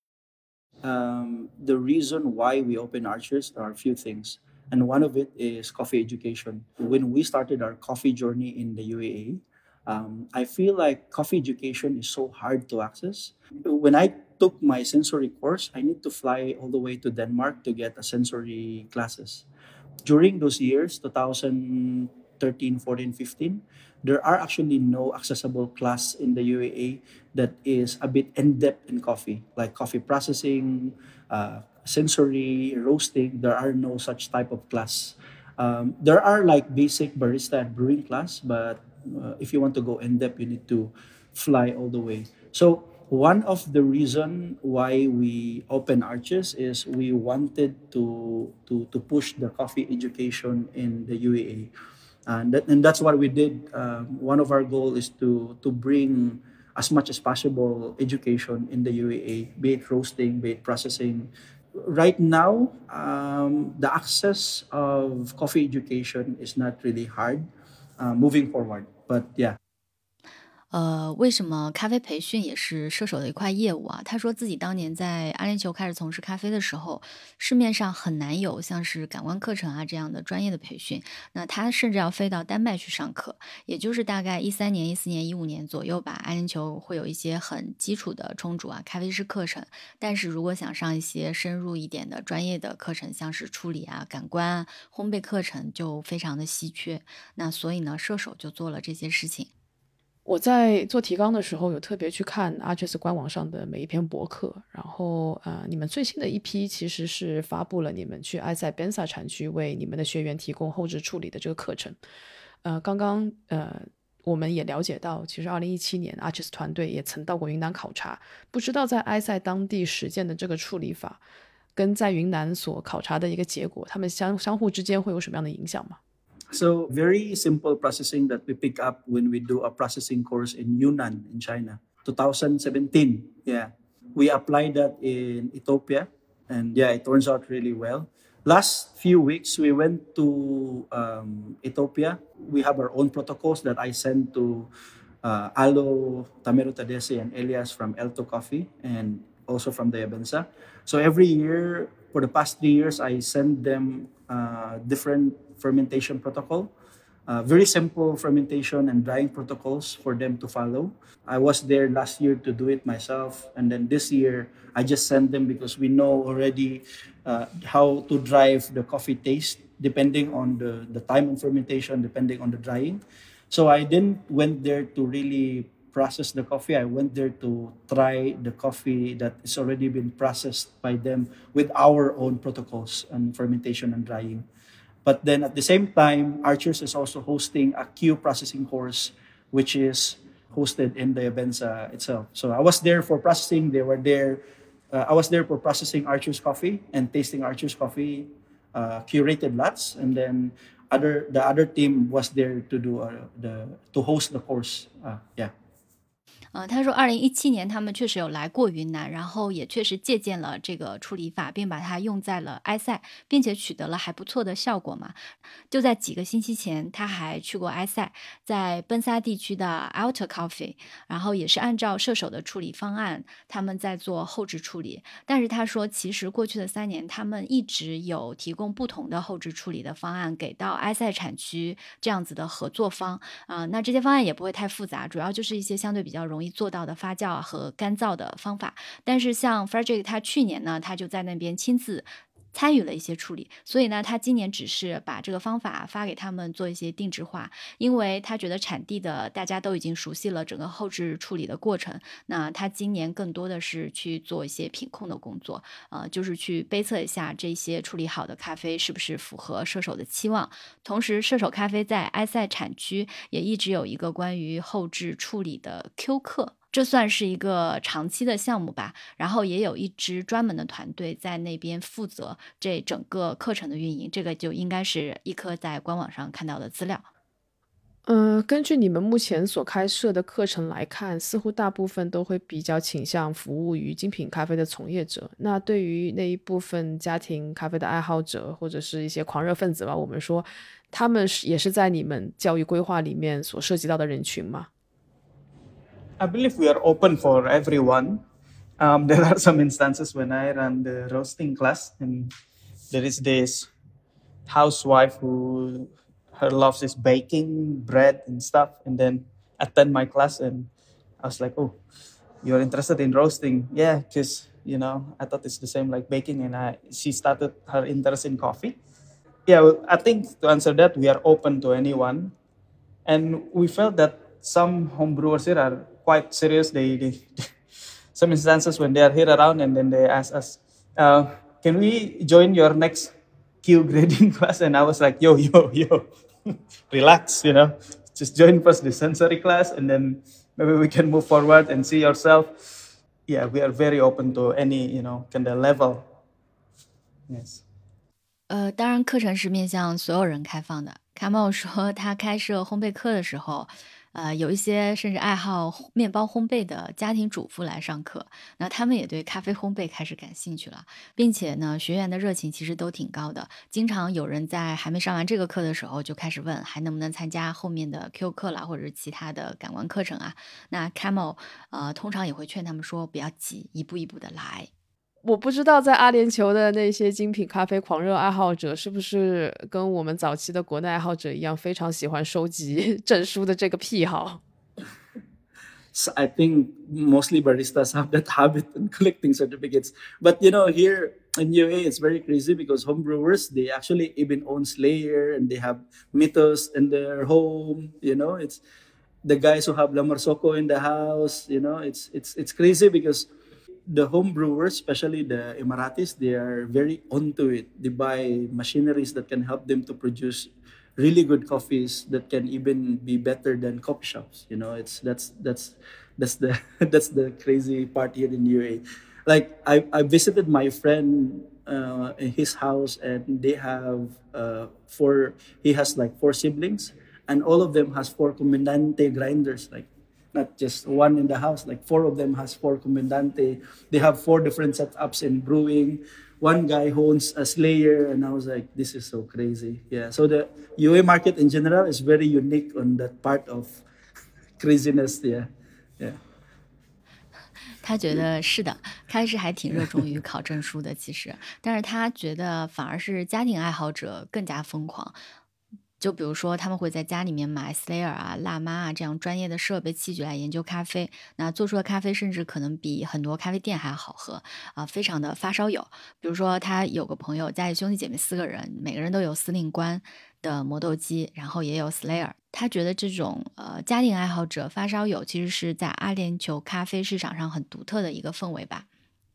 Um, the reason why we open Archers are a few things. And one of it is coffee education. When we started our coffee journey in the U A E, um, I feel like coffee education is so hard to access. When I took my sensory course, I need to fly all the way to Denmark to get a sensory classes. During those years, twenty thirteen, fourteen, fifteen, there are actually no accessible class in the U A E that is a bit in-depth in coffee, like coffee processing, uh, sensory, roasting. There are no such type of class. Um, there are like basic barista and brewing class, but uh, if you want to go in-depth, you need to fly all the way. So one of the reason why we open Arches is we wanted to to to push the coffee education in the U A E, and that, and that's what we did. Um, one of our goal is to to bring as much as possible education in the U A E, be it roasting, be it processing. Right now, um, the access of coffee education is not really hard. Uh, moving forward, but yeah. 呃，为什么咖啡培训也是射手的一块业务啊？他说自己当年在阿联酋开始从事咖啡的时候，市面上很难有像是感官课程啊这样的专业的培训。那他甚至要飞到丹麦去上课，也就是大概一三年、一四年、一五年左右吧。阿联酋会有一些很基础的冲煮啊咖啡师课程，但是如果想上一些深入一点的专业的课程，像是处理啊、感官啊、烘焙课程就非常的稀缺。那所以呢，射手就做了这些事情。 我在做提纲的时候有特别去看 Arches 官网上的每一篇博客，然后呃，你们最新的一批其实是发布了你们去埃塞 Bensa 产区为你们的学员提供后置处理的这个课程。呃，刚刚呃我们也了解到，其实二零一七年 Arches 团队也曾到过云南考察，不知道在埃塞当地实践的这个处理法跟在云南所考察的一个结果，他们相相互之间会有什么样的影响吗？ So very simple processing that we pick up when we do a processing course in Yunnan in China. twenty seventeen, yeah. We applied that in Ethiopia, and yeah, it turns out really well. Last few weeks, we went to um, Ethiopia. We have our own protocols that I sent to uh, Alo, Tamero Tadese, and Elias from Elto Coffee, and also from the Yabensa. So every year, for the past three years, I send them uh, different fermentation protocol. Uh, very simple fermentation and drying protocols for them to follow. I was there last year to do it myself, and then this year I just sent them because we know already uh, how to drive the coffee taste depending on the, the time of fermentation, depending on the drying. So I didn't went there to really process the coffee. I went there to try the coffee that is already been processed by them with our own protocols and fermentation and drying. But then at the same time, Archers is also hosting a Q processing course, which is hosted in the Yabensa itself. So I was there for processing. They were there uh, I was there for processing Archer's coffee and tasting Archer's coffee, uh, curated lots, and then other the other team was there to do uh, the to host the course. Uh, yeah. 呃，他说，二零一七年他们确实有来过云南，然后也确实借鉴了这个处理法，并把它用在了埃塞，并且取得了还不错的效果嘛。就在几个星期前，他还去过埃塞，在奔萨地区的 Alta Coffee， 然后也是按照射手的处理方案，他们在做后置处理。但是他说，其实过去的三年，他们一直有提供不同的后置处理的方案给到埃塞产区这样子的合作方啊、呃，那这些方案也不会太复杂，主要就是一些相对比较容易做到的发酵和干燥的方法。但是像 Frederick 他去年呢，他就在那边亲自参与了一些处理，所以呢，他今年只是把这个方法发给他们做一些定制化，因为他觉得产地的大家都已经熟悉了整个后置处理的过程，那他今年更多的是去做一些品控的工作，呃，就是去杯测一下这些处理好的咖啡是不是符合射手的期望。同时，射手咖啡在埃塞产区也一直有一个关于后置处理的 Q 课。这算是一个长期的项目吧，然后也有一支专门的团队在那边负责这整个课程的运营，这个就应该是一科在官网上看到的资料。 嗯、呃，根据你们目前所开设的课程来看，似乎大部分都会比较倾向服务于精品咖啡的从业者。那对于那一部分家庭咖啡的爱好者或者是一些狂热分子吧，我们说他们也是在你们教育规划里面所涉及到的人群吗？ I believe we are open for everyone. Um, there are some instances when I run the roasting class, and there is this housewife who her loves is baking bread and stuff, and then attend my class, and I was like, "Oh, you're interested in roasting?" Yeah, because you know I thought it's the same like baking, and I she started her interest in coffee. Yeah, well, I think to answer that, we are open to anyone, and we felt that some homebrewers here are quite serious. They, they some instances when they are here around and then they ask us, uh, "Can we join your next Q grading class?" And I was like, "Yo, yo, yo, relax. You know, just join first the sensory class, and then maybe we can move forward and see yourself." Yeah, we are very open to any you know kind of level. Yes. 呃，当然课程是面向所有人开放的。卡茂说他开设烘焙课的时候，呃，有一些甚至爱好面包烘焙的家庭主妇来上课，那他们也对咖啡烘焙开始感兴趣了，并且呢，学员的热情其实都挺高的，经常有人在还没上完这个课的时候就开始问，还能不能参加后面的 Q 课啦，或者是其他的感官课程啊？那 Camel 呃，通常也会劝他们说不要急，一步一步的来。 我不知道在阿联酋的那些精品咖啡狂热爱好者是不是跟我们早期的国内爱好者一样，非常喜欢收集证书的这个癖好。 So I think mostly baristas have that habit in collecting certificates. But you know, here in U A E, it's very crazy because homebrewers, they actually even own Slayer and they have Mythos in their home. You know, it's the guys who have La Marzocco in the house. You know, it's it's it's crazy because the home brewers, especially the Emiratis, they are very onto it. They buy machineries that can help them to produce really good coffees that can even be better than coffee shops. You know, it's that's that's that's the that's the crazy part here in U A E. Like I I visited my friend uh, in his house, and they have uh, four. He has like four siblings, and all of them has four Comandante grinders. Like not just one in the house, like four of them has four Comandante. They have four different setups in brewing. One guy owns a Slayer, and I was like, this is so crazy. Yeah, so the U A market in general is very unique on that part of craziness. Yeah, yeah. 他觉得是的，开始还挺热衷于考证书的，其实，但是他觉得反而是家庭爱好者更加疯狂。就比如说他们会在家里面买 Slayer 啊、辣妈啊这样专业的设备器具来研究咖啡，那做出的咖啡甚至可能比很多咖啡店还好喝啊，非常的发烧友。比如说他有个朋友，家里兄弟姐妹四个人，每个人都有司令官的磨豆机，然后也有 Slayer。他觉得这种呃家庭爱好者发烧友其实是在阿联酋咖啡市场上很独特的一个氛围吧。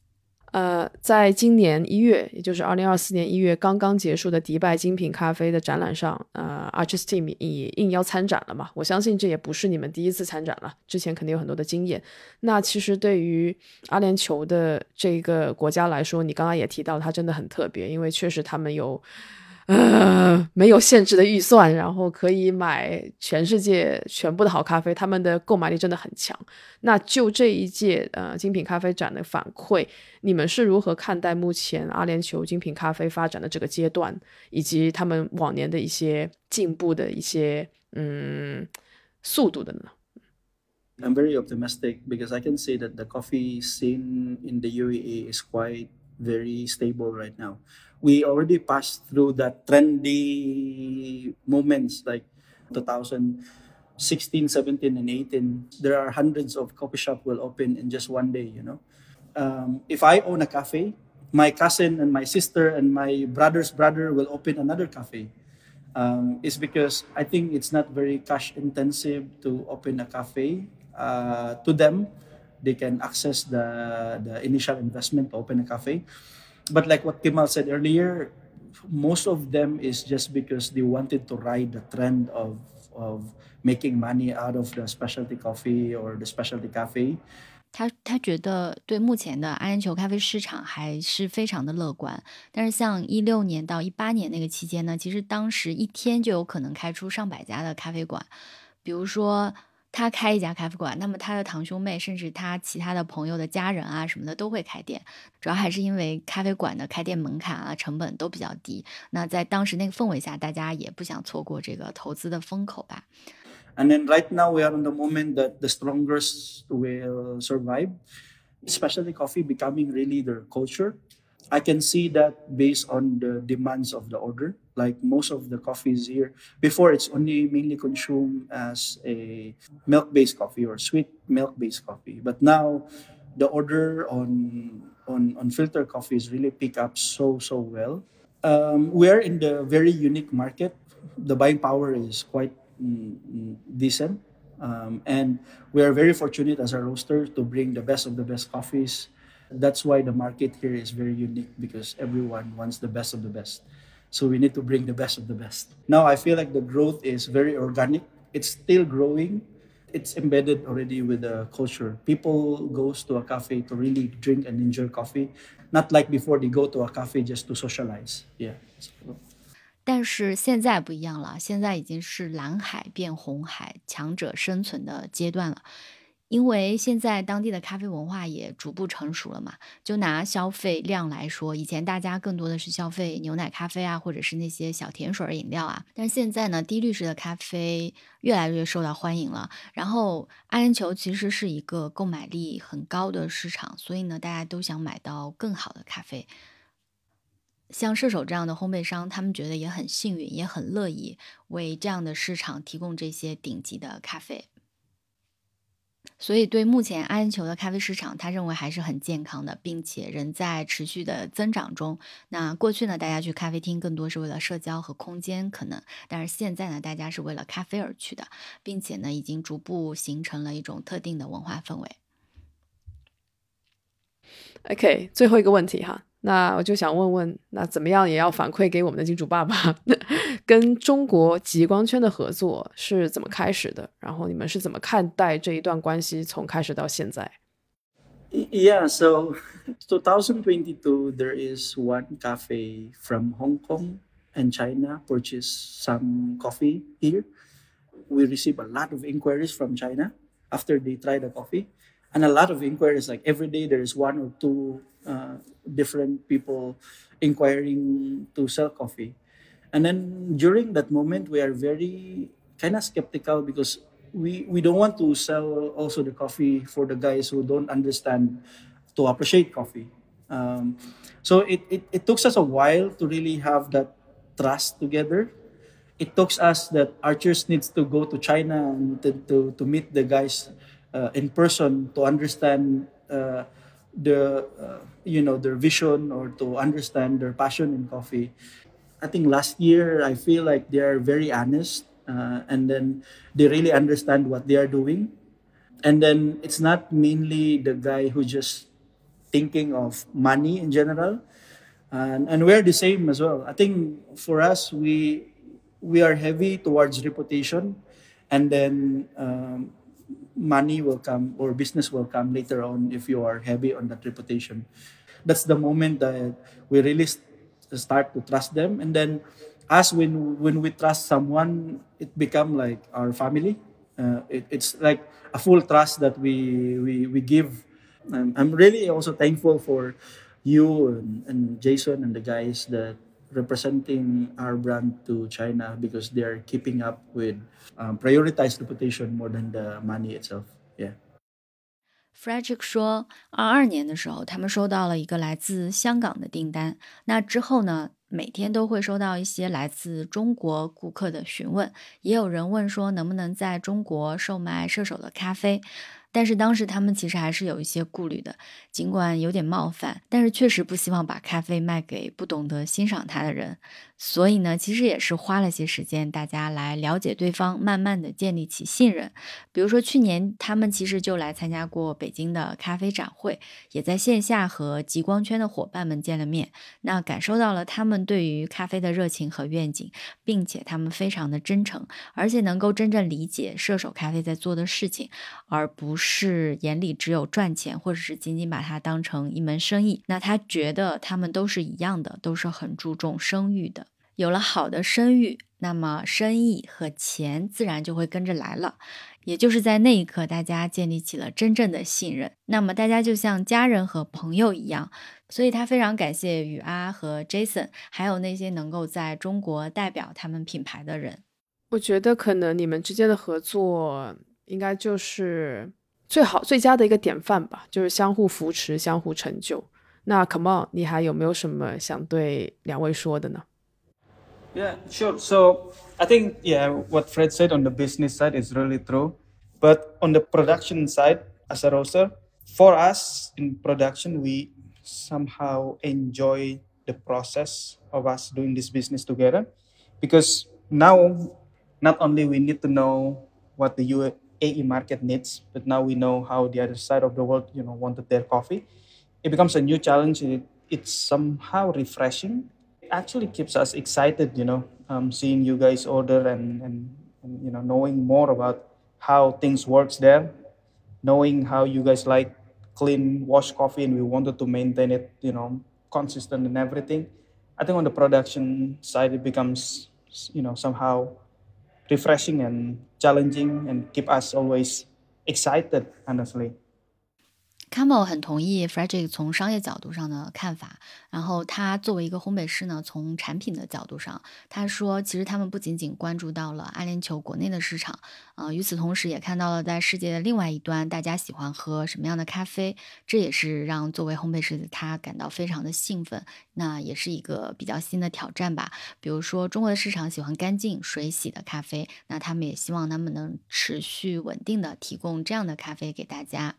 呃，在今年一月，也就是二零二四年一月刚刚结束的迪拜精品咖啡的展览上，呃 Arches Team 也应邀参展了嘛。我相信这也不是你们第一次参展了，之前肯定有很多的经验。那其实对于阿联酋的这个国家来说，你刚刚也提到它真的很特别，因为确实他们有呃，没有限制的预算，然后可以买全世界全部的好咖啡，他们的购买力真的很强。那就这一届呃精品咖啡展的反馈，你们是如何看待目前阿联酋精品咖啡发展的这个阶段，以及他们往年的一些进步的一些嗯速度的呢？ I'm very optimistic because I can say that the coffee scene in the U A E is quite very stable right now. We already passed through that trendy moments like two thousand sixteen, seventeen, and eighteen. There are hundreds of coffee shops will open in just one day, you know. Um, if I own a cafe, my cousin and my sister and my brother's brother will open another cafe. Um, it's because I think it's not very cash intensive to open a cafe. Uh, to them, they can access the, the initial investment to open a cafe. But like what Kemal said earlier, most of them is just because they wanted to ride the trend of, of making money out of the specialty coffee or the specialty cafe. 他他觉得对目前的阿联酋咖啡市场还是非常的乐观，但是像一六年到一八年那个期间呢，其实当时一天就有可能开出上百家的咖啡馆，比如说他开一家咖啡馆，那么他的堂兄妹甚至他其他的朋友的家人啊什么的都会开店，主要还是因为咖啡馆的开店门槛啊成本都比较低，那在当时那个氛围下，大家也不想错过这个投资的风口吧。 And then right now we are on the moment that the strongest will survive, especially coffee becoming really their culture. I can see that based on the demands of the order. Like most of the coffees here, before it's only mainly consumed as a milk-based coffee or sweet milk-based coffee. But now the order on on, on filter coffees really pick up so, so well. Um, we're in the very unique market. The buying power is quite mm, decent. Um, and we are very fortunate as a roaster to bring the best of the best coffees. That's why the market here is very unique because everyone wants the best of the best. So we need to bring the best of the best. Now I feel like the growth is very organic. It's still growing. It's embedded already with the culture. People goes to a cafe to really drink and enjoy coffee. Not like before they go to a cafe just to socialize. Yeah. So, 但是现在不一样了，现在已经是蓝海变红海，强者生存的阶段了。因为现在当地的咖啡文化也逐步成熟了嘛，就拿消费量来说，以前大家更多的是消费牛奶咖啡啊，或者是那些小甜水饮料啊，但是现在呢，低滤式的咖啡越来越受到欢迎了。然后阿联酋其实是一个购买力很高的市场，所以呢，大家都想买到更好的咖啡。像射手这样的烘焙商，他们觉得也很幸运，也很乐意为这样的市场提供这些顶级的咖啡。所以对目前阿联酋的咖啡市场，他认为还是很健康的，并且仍在持续的增长中。那过去呢，大家去咖啡厅更多是为了社交和空间可能，但是现在呢，大家是为了咖啡而去的，并且呢，已经逐步形成了一种特定的文化氛围。 OK， 最后一个问题哈，那我就想问问，那怎么样也要反馈给我们的金主爸爸，跟中国极光圈的合作是怎么开始的？然后你们是怎么看待这一段关系从开始到现在？ Yeah, so twenty twenty-two, there is one cafe from Hong Kong and China purchased some coffee here. We received a lot of inquiries from China after they tried the coffee. And a lot of inquiries, like every day there is one or two uh, different people inquiring to sell coffee. And then during that moment, we are very kind of skeptical because we, we don't want to sell also the coffee for the guys who don't understand to appreciate coffee. Um, so it, it, it took us a while to really have that trust together. It took us that Archers needs to go to China and to, to, to meet the guys Uh, in person to understand uh, the uh, you know their vision or to understand their passion in coffee. I think last year I feel like they are very honest uh, and then they really understand what they are doing. And then it's not mainly the guy who just thinking of money in general, and and we're the same as well. I think for us, we we are heavy towards reputation, and then um, money will come or business will come later on if you are heavy on that reputation. That's the moment that we really st- start to trust them, and then us when when we trust someone, it become like our family. Uh, it, it's like a full trust that we we, we give. um, I'm really also thankful for you and, and Jason and the guys that representing our brand to China, because they're keeping up with um, prioritize reputation more than the money itself. Yeah. Frederick 说，二二年的时候，他们收到了一个来自香港的订单。那之后呢，每天都会收到一些来自中国顾客的询问，也有人问说能不能在中国售卖射手的咖啡。但是当时他们其实还是有一些顾虑的，尽管有点冒犯，但是确实不希望把咖啡卖给不懂得欣赏它的人。所以呢，其实也是花了些时间，大家来了解对方，慢慢的建立起信任。比如说去年他们其实就来参加过北京的咖啡展会，也在线下和极光圈的伙伴们见了面，那感受到了他们对于咖啡的热情和愿景，并且他们非常的真诚，而且能够真正理解射手咖啡在做的事情，而不是眼里只有赚钱，或者是仅仅把它当成一门生意。那他觉得他们都是一样的，都是很注重声誉的。有了好的声誉，那么生意和钱自然就会跟着来了。也就是在那一刻，大家建立起了真正的信任，那么大家就像家人和朋友一样。所以他非常感谢雨阿和 Jason， 还有那些能够在中国代表他们品牌的人。 我觉得可能你们之间的合作应该就是最好最佳的一个典范吧，就是相互扶持，相互成就。那 Come on， 你还有没有什么想对两位说的呢？ Yeah, sure. So I think, yeah, what Fred said on the business side is really true. But on the production side, as a roaster, for us in production, we somehow enjoy the process of us doing this business together, because now not only we need to know what the U A E market needs, but now we know how the other side of the world, you know, wanted their coffee. It becomes a new challenge. It, it's somehow refreshing. Actually keeps us excited, you know, um, seeing you guys order and, and, and, you know, knowing more about how things works there, knowing how you guys like clean, wash coffee, and we wanted to maintain it, you know, consistent and everything. I think on the production side, it becomes, you know, somehow refreshing and challenging and keep us always excited, honestly. Camo 很同意 Frederick 从商业角度上的看法，然后他作为一个烘焙师呢，从产品的角度上，他说其实他们不仅仅关注到了阿联酋国内的市场，呃，与此同时也看到了在世界的另外一端，大家喜欢喝什么样的咖啡，这也是让作为烘焙师的他感到非常的兴奋，那也是一个比较新的挑战吧。比如说中国的市场喜欢干净水洗的咖啡，那他们也希望他们能持续稳定的提供这样的咖啡给大家。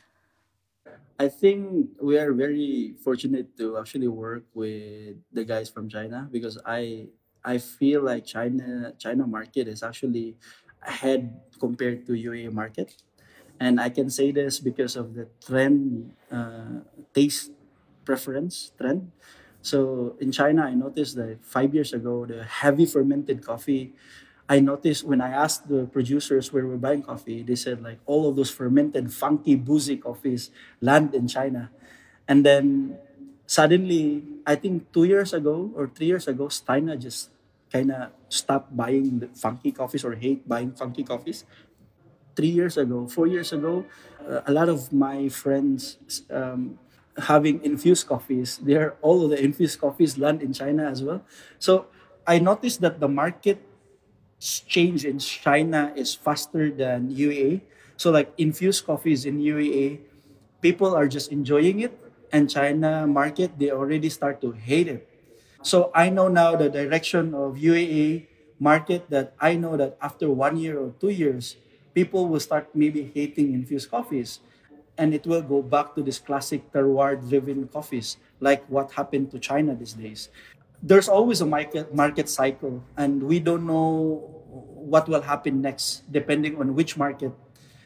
I think we are very fortunate to actually work with the guys from China, because I I feel like China China market is actually ahead compared to U A E market, and I can say this because of the trend, uh, taste preference trend. So in China, I noticed that five years ago, the heavy fermented coffee, I noticed when I asked the producers where we're buying coffee, they said like all of those fermented, funky, boozy coffees land in China. And then suddenly, I think two years ago or three years ago, China just kind of stopped buying the funky coffees or hate buying funky coffees. Three years ago, four years ago, uh, a lot of my friends um, having infused coffees, there all of the infused coffees land in China as well. So I noticed that the market change in China is faster than U A E. So like infused coffees in U A E, people are just enjoying it, and China market they already start to hate it. So I know now the direction of U A E market, that I know that after one year or two years, people will start maybe hating infused coffees, and it will go back to this classic terroir-driven coffees, like what happened to China these days. There's always a market market cycle, and we don't know what will happen next depending on which market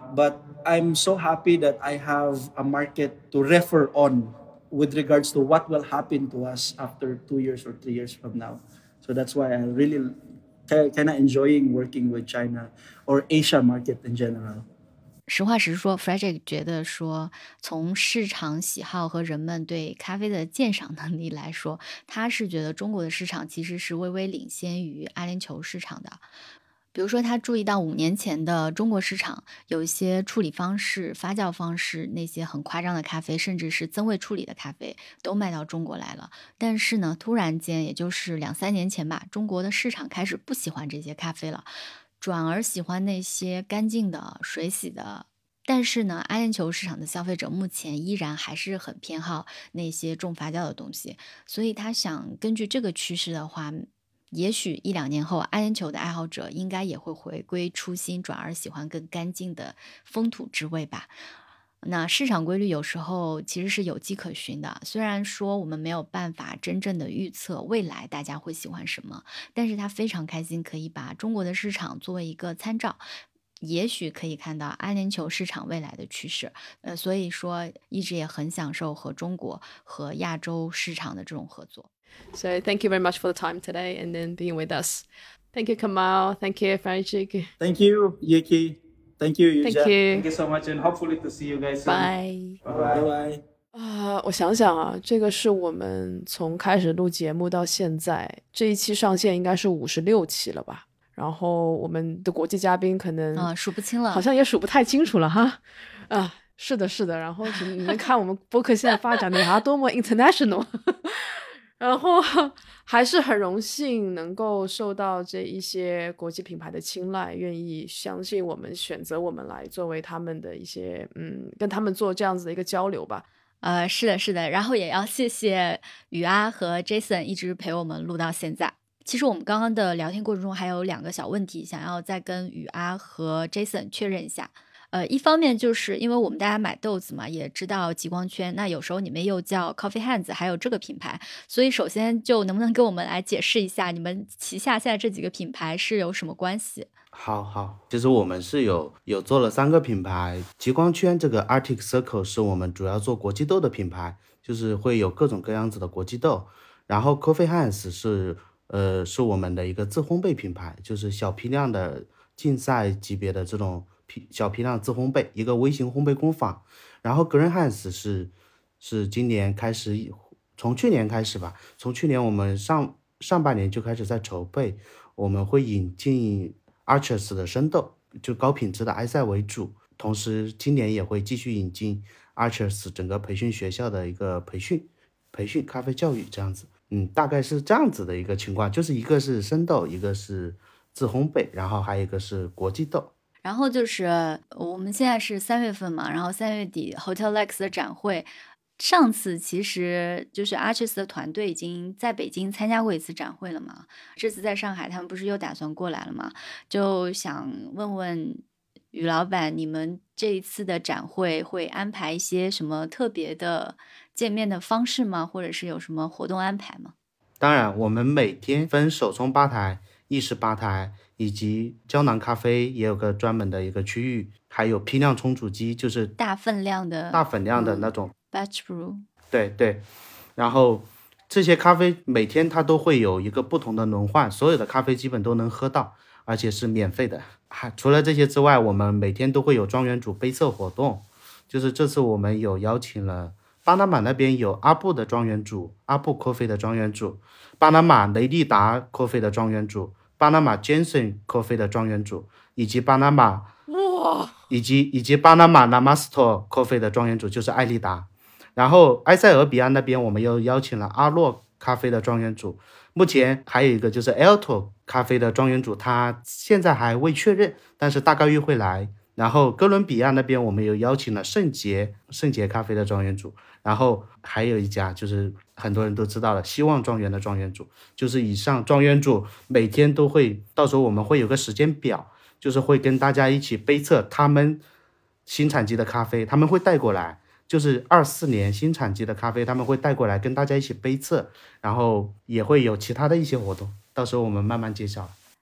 But I'm so happy that I have a market to refer on with regards to what will happen to us after two years or three years from now. So that's why I really kind of enjoying working with China or Asia market in general. 实话实说 Frederick 觉得说从市场喜好和人们对咖啡的鉴赏能力来说，他是觉得中国的市场其实是微微领先于阿联酋市场的。比如说他注意到五年前的中国市场有一些处理方式、发酵方式，那些很夸张的咖啡，甚至是增味处理的咖啡都卖到中国来了。但是呢，突然间也就是两三年前吧，中国的市场开始不喜欢这些咖啡了，转而喜欢那些干净的、水洗的。但是呢，阿联酋市场的消费者目前依然还是很偏好那些重发酵的东西，所以他想根据这个趋势的话，也许一两年后，阿联酋的爱好者应该也会回归初心，转而喜欢更干净的风土之味吧。那市场规律有时候其实是有迹可循的，虽然说我们没有办法真正的预测未来大家会喜欢什么，但是他非常开心可以把中国的市场作为一个参照，也许可以看到阿联酋市场未来的趋势。呃，所以说一直也很享受和中国和亚洲市场的这种合作。 So thank you very much for the time today and then being with us. Thank you, Kamal. Thank you, Frederick. Thank you, Yuki. Thank you, Yuja. Thank you. Thank you so much, and hopefully to see you guys soon. Bye. Bye Bye-bye. 啊、我想想啊，这个是我们从开始录节目到现在，这一期上线应该是五十六期了吧？然后我们的国际嘉宾可能啊、数不清了， 好像也数不太清楚了哈。啊，是的，是的。然后你们看我们播客现在发展的啊多么 international。然后还是很荣幸能够受到这一些国际品牌的青睐，愿意相信我们，选择我们来作为他们的一些嗯，跟他们做这样子的一个交流吧。 呃，是的，是的。然后也要谢谢雨阿和 Jason 一直陪我们录到现在。其实我们刚刚的聊天过程中还有两个小问题想要再跟雨阿和 Jason 确认一下。呃，一方面就是因为我们大家买豆子嘛，也知道极光圈，那有时候你们又叫 Coffee Hands， 还有这个品牌，所以首先就能不能给我们来解释一下，你们旗下现在这几个品牌是有什么关系？ 好好，其实我们是有有做了三个品牌，极光圈这个 Arctic Circle 是我们主要做国际豆的品牌，就是会有各种各样子的国际豆，然后 Coffee Hands 是呃是我们的一个自烘焙品牌，就是小批量的竞赛级别的这种小批量自烘焙，一个微型烘焙工坊。然后 Green Hands 是是今年开始，从去年开始吧，从去年我们上上半年就开始在筹备，我们会引进 Arches 的生豆，就高品质的埃塞为主，同时今年也会继续引进 Arches 整个培训学校的一个培训培训咖啡教育这样子。嗯，大概是这样子的一个情况，就是一个是生豆，一个是自烘焙，然后还有一个是国际豆。 然后就是我们现在是三月份嘛，然后三月底 Hotel Lex 的展会，上次其实就是 Arches 的团队已经在北京参加过一次展会了嘛，这次在上海他们不是又打算过来了嘛，就想问问于老板，你们这一次的展会会安排一些什么特别的见面的方式吗？或者是有什么活动安排吗？ 当然，我们每天分手冲吧台、意式吧台以及胶囊咖啡也有个专门的一个区域，还有批量冲煮机，就是大分量的大粉量的那种、 嗯、batch brew。对对，然后这些咖啡每天它都会有一个不同的轮换，所有的咖啡基本都能喝到，而且是免费的。还除了这些之外，我们每天都会有庄园主杯测活动，就是这次我们有邀请了巴拿马那边有阿布的庄园主，阿布 Coffee 的庄园主，巴拿马雷利达 Coffee 的庄园主，巴拿马 Jensen Coffee 的庄园主，以及巴拿马哇， 以及以及巴拿马 Namasto Coffee 的庄园主就是艾利达。然后埃塞俄比亚那边我们又邀请了阿洛咖啡的庄园主，目前还有一个就是 Alto 咖啡的庄园主，他现在还未确认，但是大概率会来。然后哥伦比亚那边我们有邀请了圣杰圣杰咖啡的庄园主，然后还有一家就是很多人都知道了，希望庄园的庄园主。就是以上庄园主每天都会，到时候我们会有个时间表，就是会跟大家一起杯测他们新产季的咖啡，他们会带过来，就是二四年新产季的咖啡他们会带过来跟大家一起杯测，然后也会有其他的一些活动，到时候我们慢慢揭晓。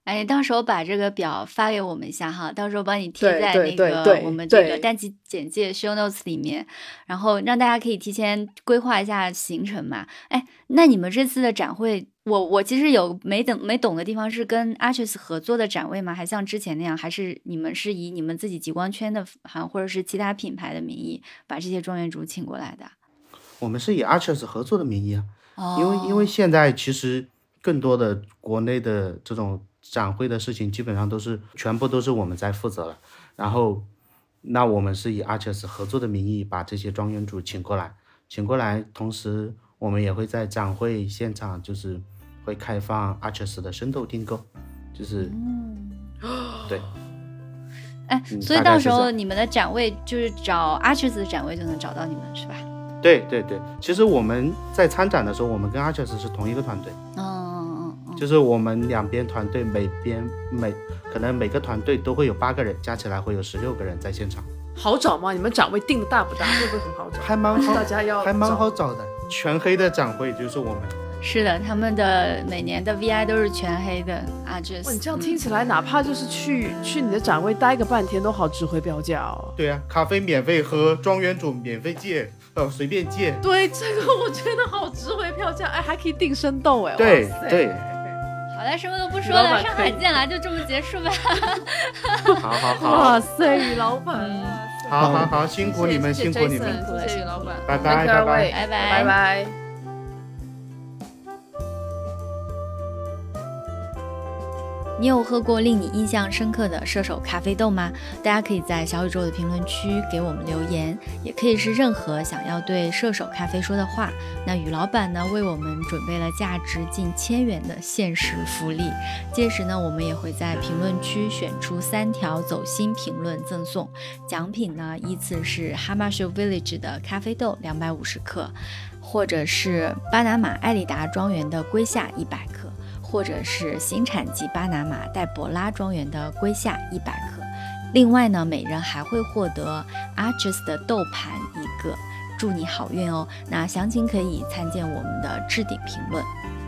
哎，到时候把这个表发给我们一下哈，到时候帮你贴在对那个对对我们这个对单集简介 show notes 里面，然后让大家可以提前规划一下行程嘛。哎，那你们这次的展会，我我其实有没懂没懂的地方，是跟 Arches 合作的展位吗？还像之前那样，还是你们是以你们自己极光圈的，好像或者是其他品牌的名义把这些庄园主请过来的？ 我们是以 Arches 合作的名义啊， 哦， 因为因为现在其实更多的国内的这种展会的事情，基本上都是全部都是我们在负责了。然后，那我们是以 Arches 合作的名义把这些庄园主请过来，请过来，同时我们也会在展会现场就是会开放 Arches 的深度订购，就是， 嗯、 对。 哎， 嗯所以到时大概是这样候你们的展位就是找 Arches 的展位就能找到你们，是吧？ 对对对，其实我们在参展的时候，我们跟 Arches 是同一个团队， 嗯嗯嗯， 就是我们两边团队每边每可能每个团队都会有八个人，加起来会有十六个人在现场。 好找吗？你们展位定的大不大？会不会很好找？ 还蛮好， 大家要还蛮好找的。全黑的展会就是我们。 是的，他们的每年的 V I 都是全黑的 Arches。 哇，你这样听起来，哪怕就是去去你的展位待个半天，都好值回票价哦。 对啊，咖啡免费喝，庄园主免费借，呃，随便借。 对，这个我觉得好值回票价，哎，还可以订生豆，哎， 对哇塞对。 好了，什么都不说了，上海见了，就这么结束吧。 好好好。 哇塞，于老板， 好好好，辛苦你们，辛苦你们， 谢谢于老板， 拜拜拜拜拜拜拜拜。 你有喝过令你印象深刻的射手咖啡豆吗？大家可以在小宇宙的评论区给我们留言，也可以是任何想要对射手咖啡说的话。那于老板呢，为我们准备了价值近千元的限时福利，届时呢，我们也会在评论区选出三条走心评论赠送，奖品呢依次是 Hamashu Village 的咖啡豆两百五十克，或者是巴拿马艾丽达庄园的龟夏一百克。或者是新产季巴拿马戴博拉庄园的龟夏一百克，另外呢，每人还会获得 Arches 的豆盘一个，祝你好运哦！那详情可以参见我们的置顶评论。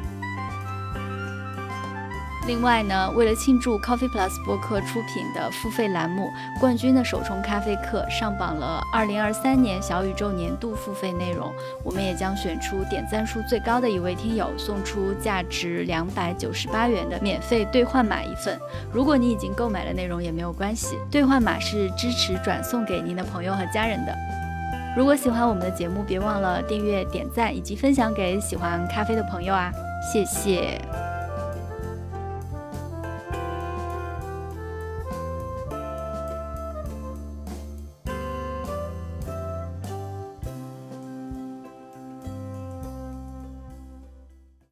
另外呢，为了庆祝 Coffee Plus 播客出品的付费栏目冠军的首冲咖啡课上榜了二零二三年小宇宙年度付费内容，我们也将选出点赞数最高的一位听友，送出价值两百九十八元的免费兑换码一份。如果你已经购买了内容也没有关系，兑换码是支持转送给您的朋友和家人的。如果喜欢我们的节目，别忘了订阅、点赞以及分享给喜欢咖啡的朋友啊！谢谢。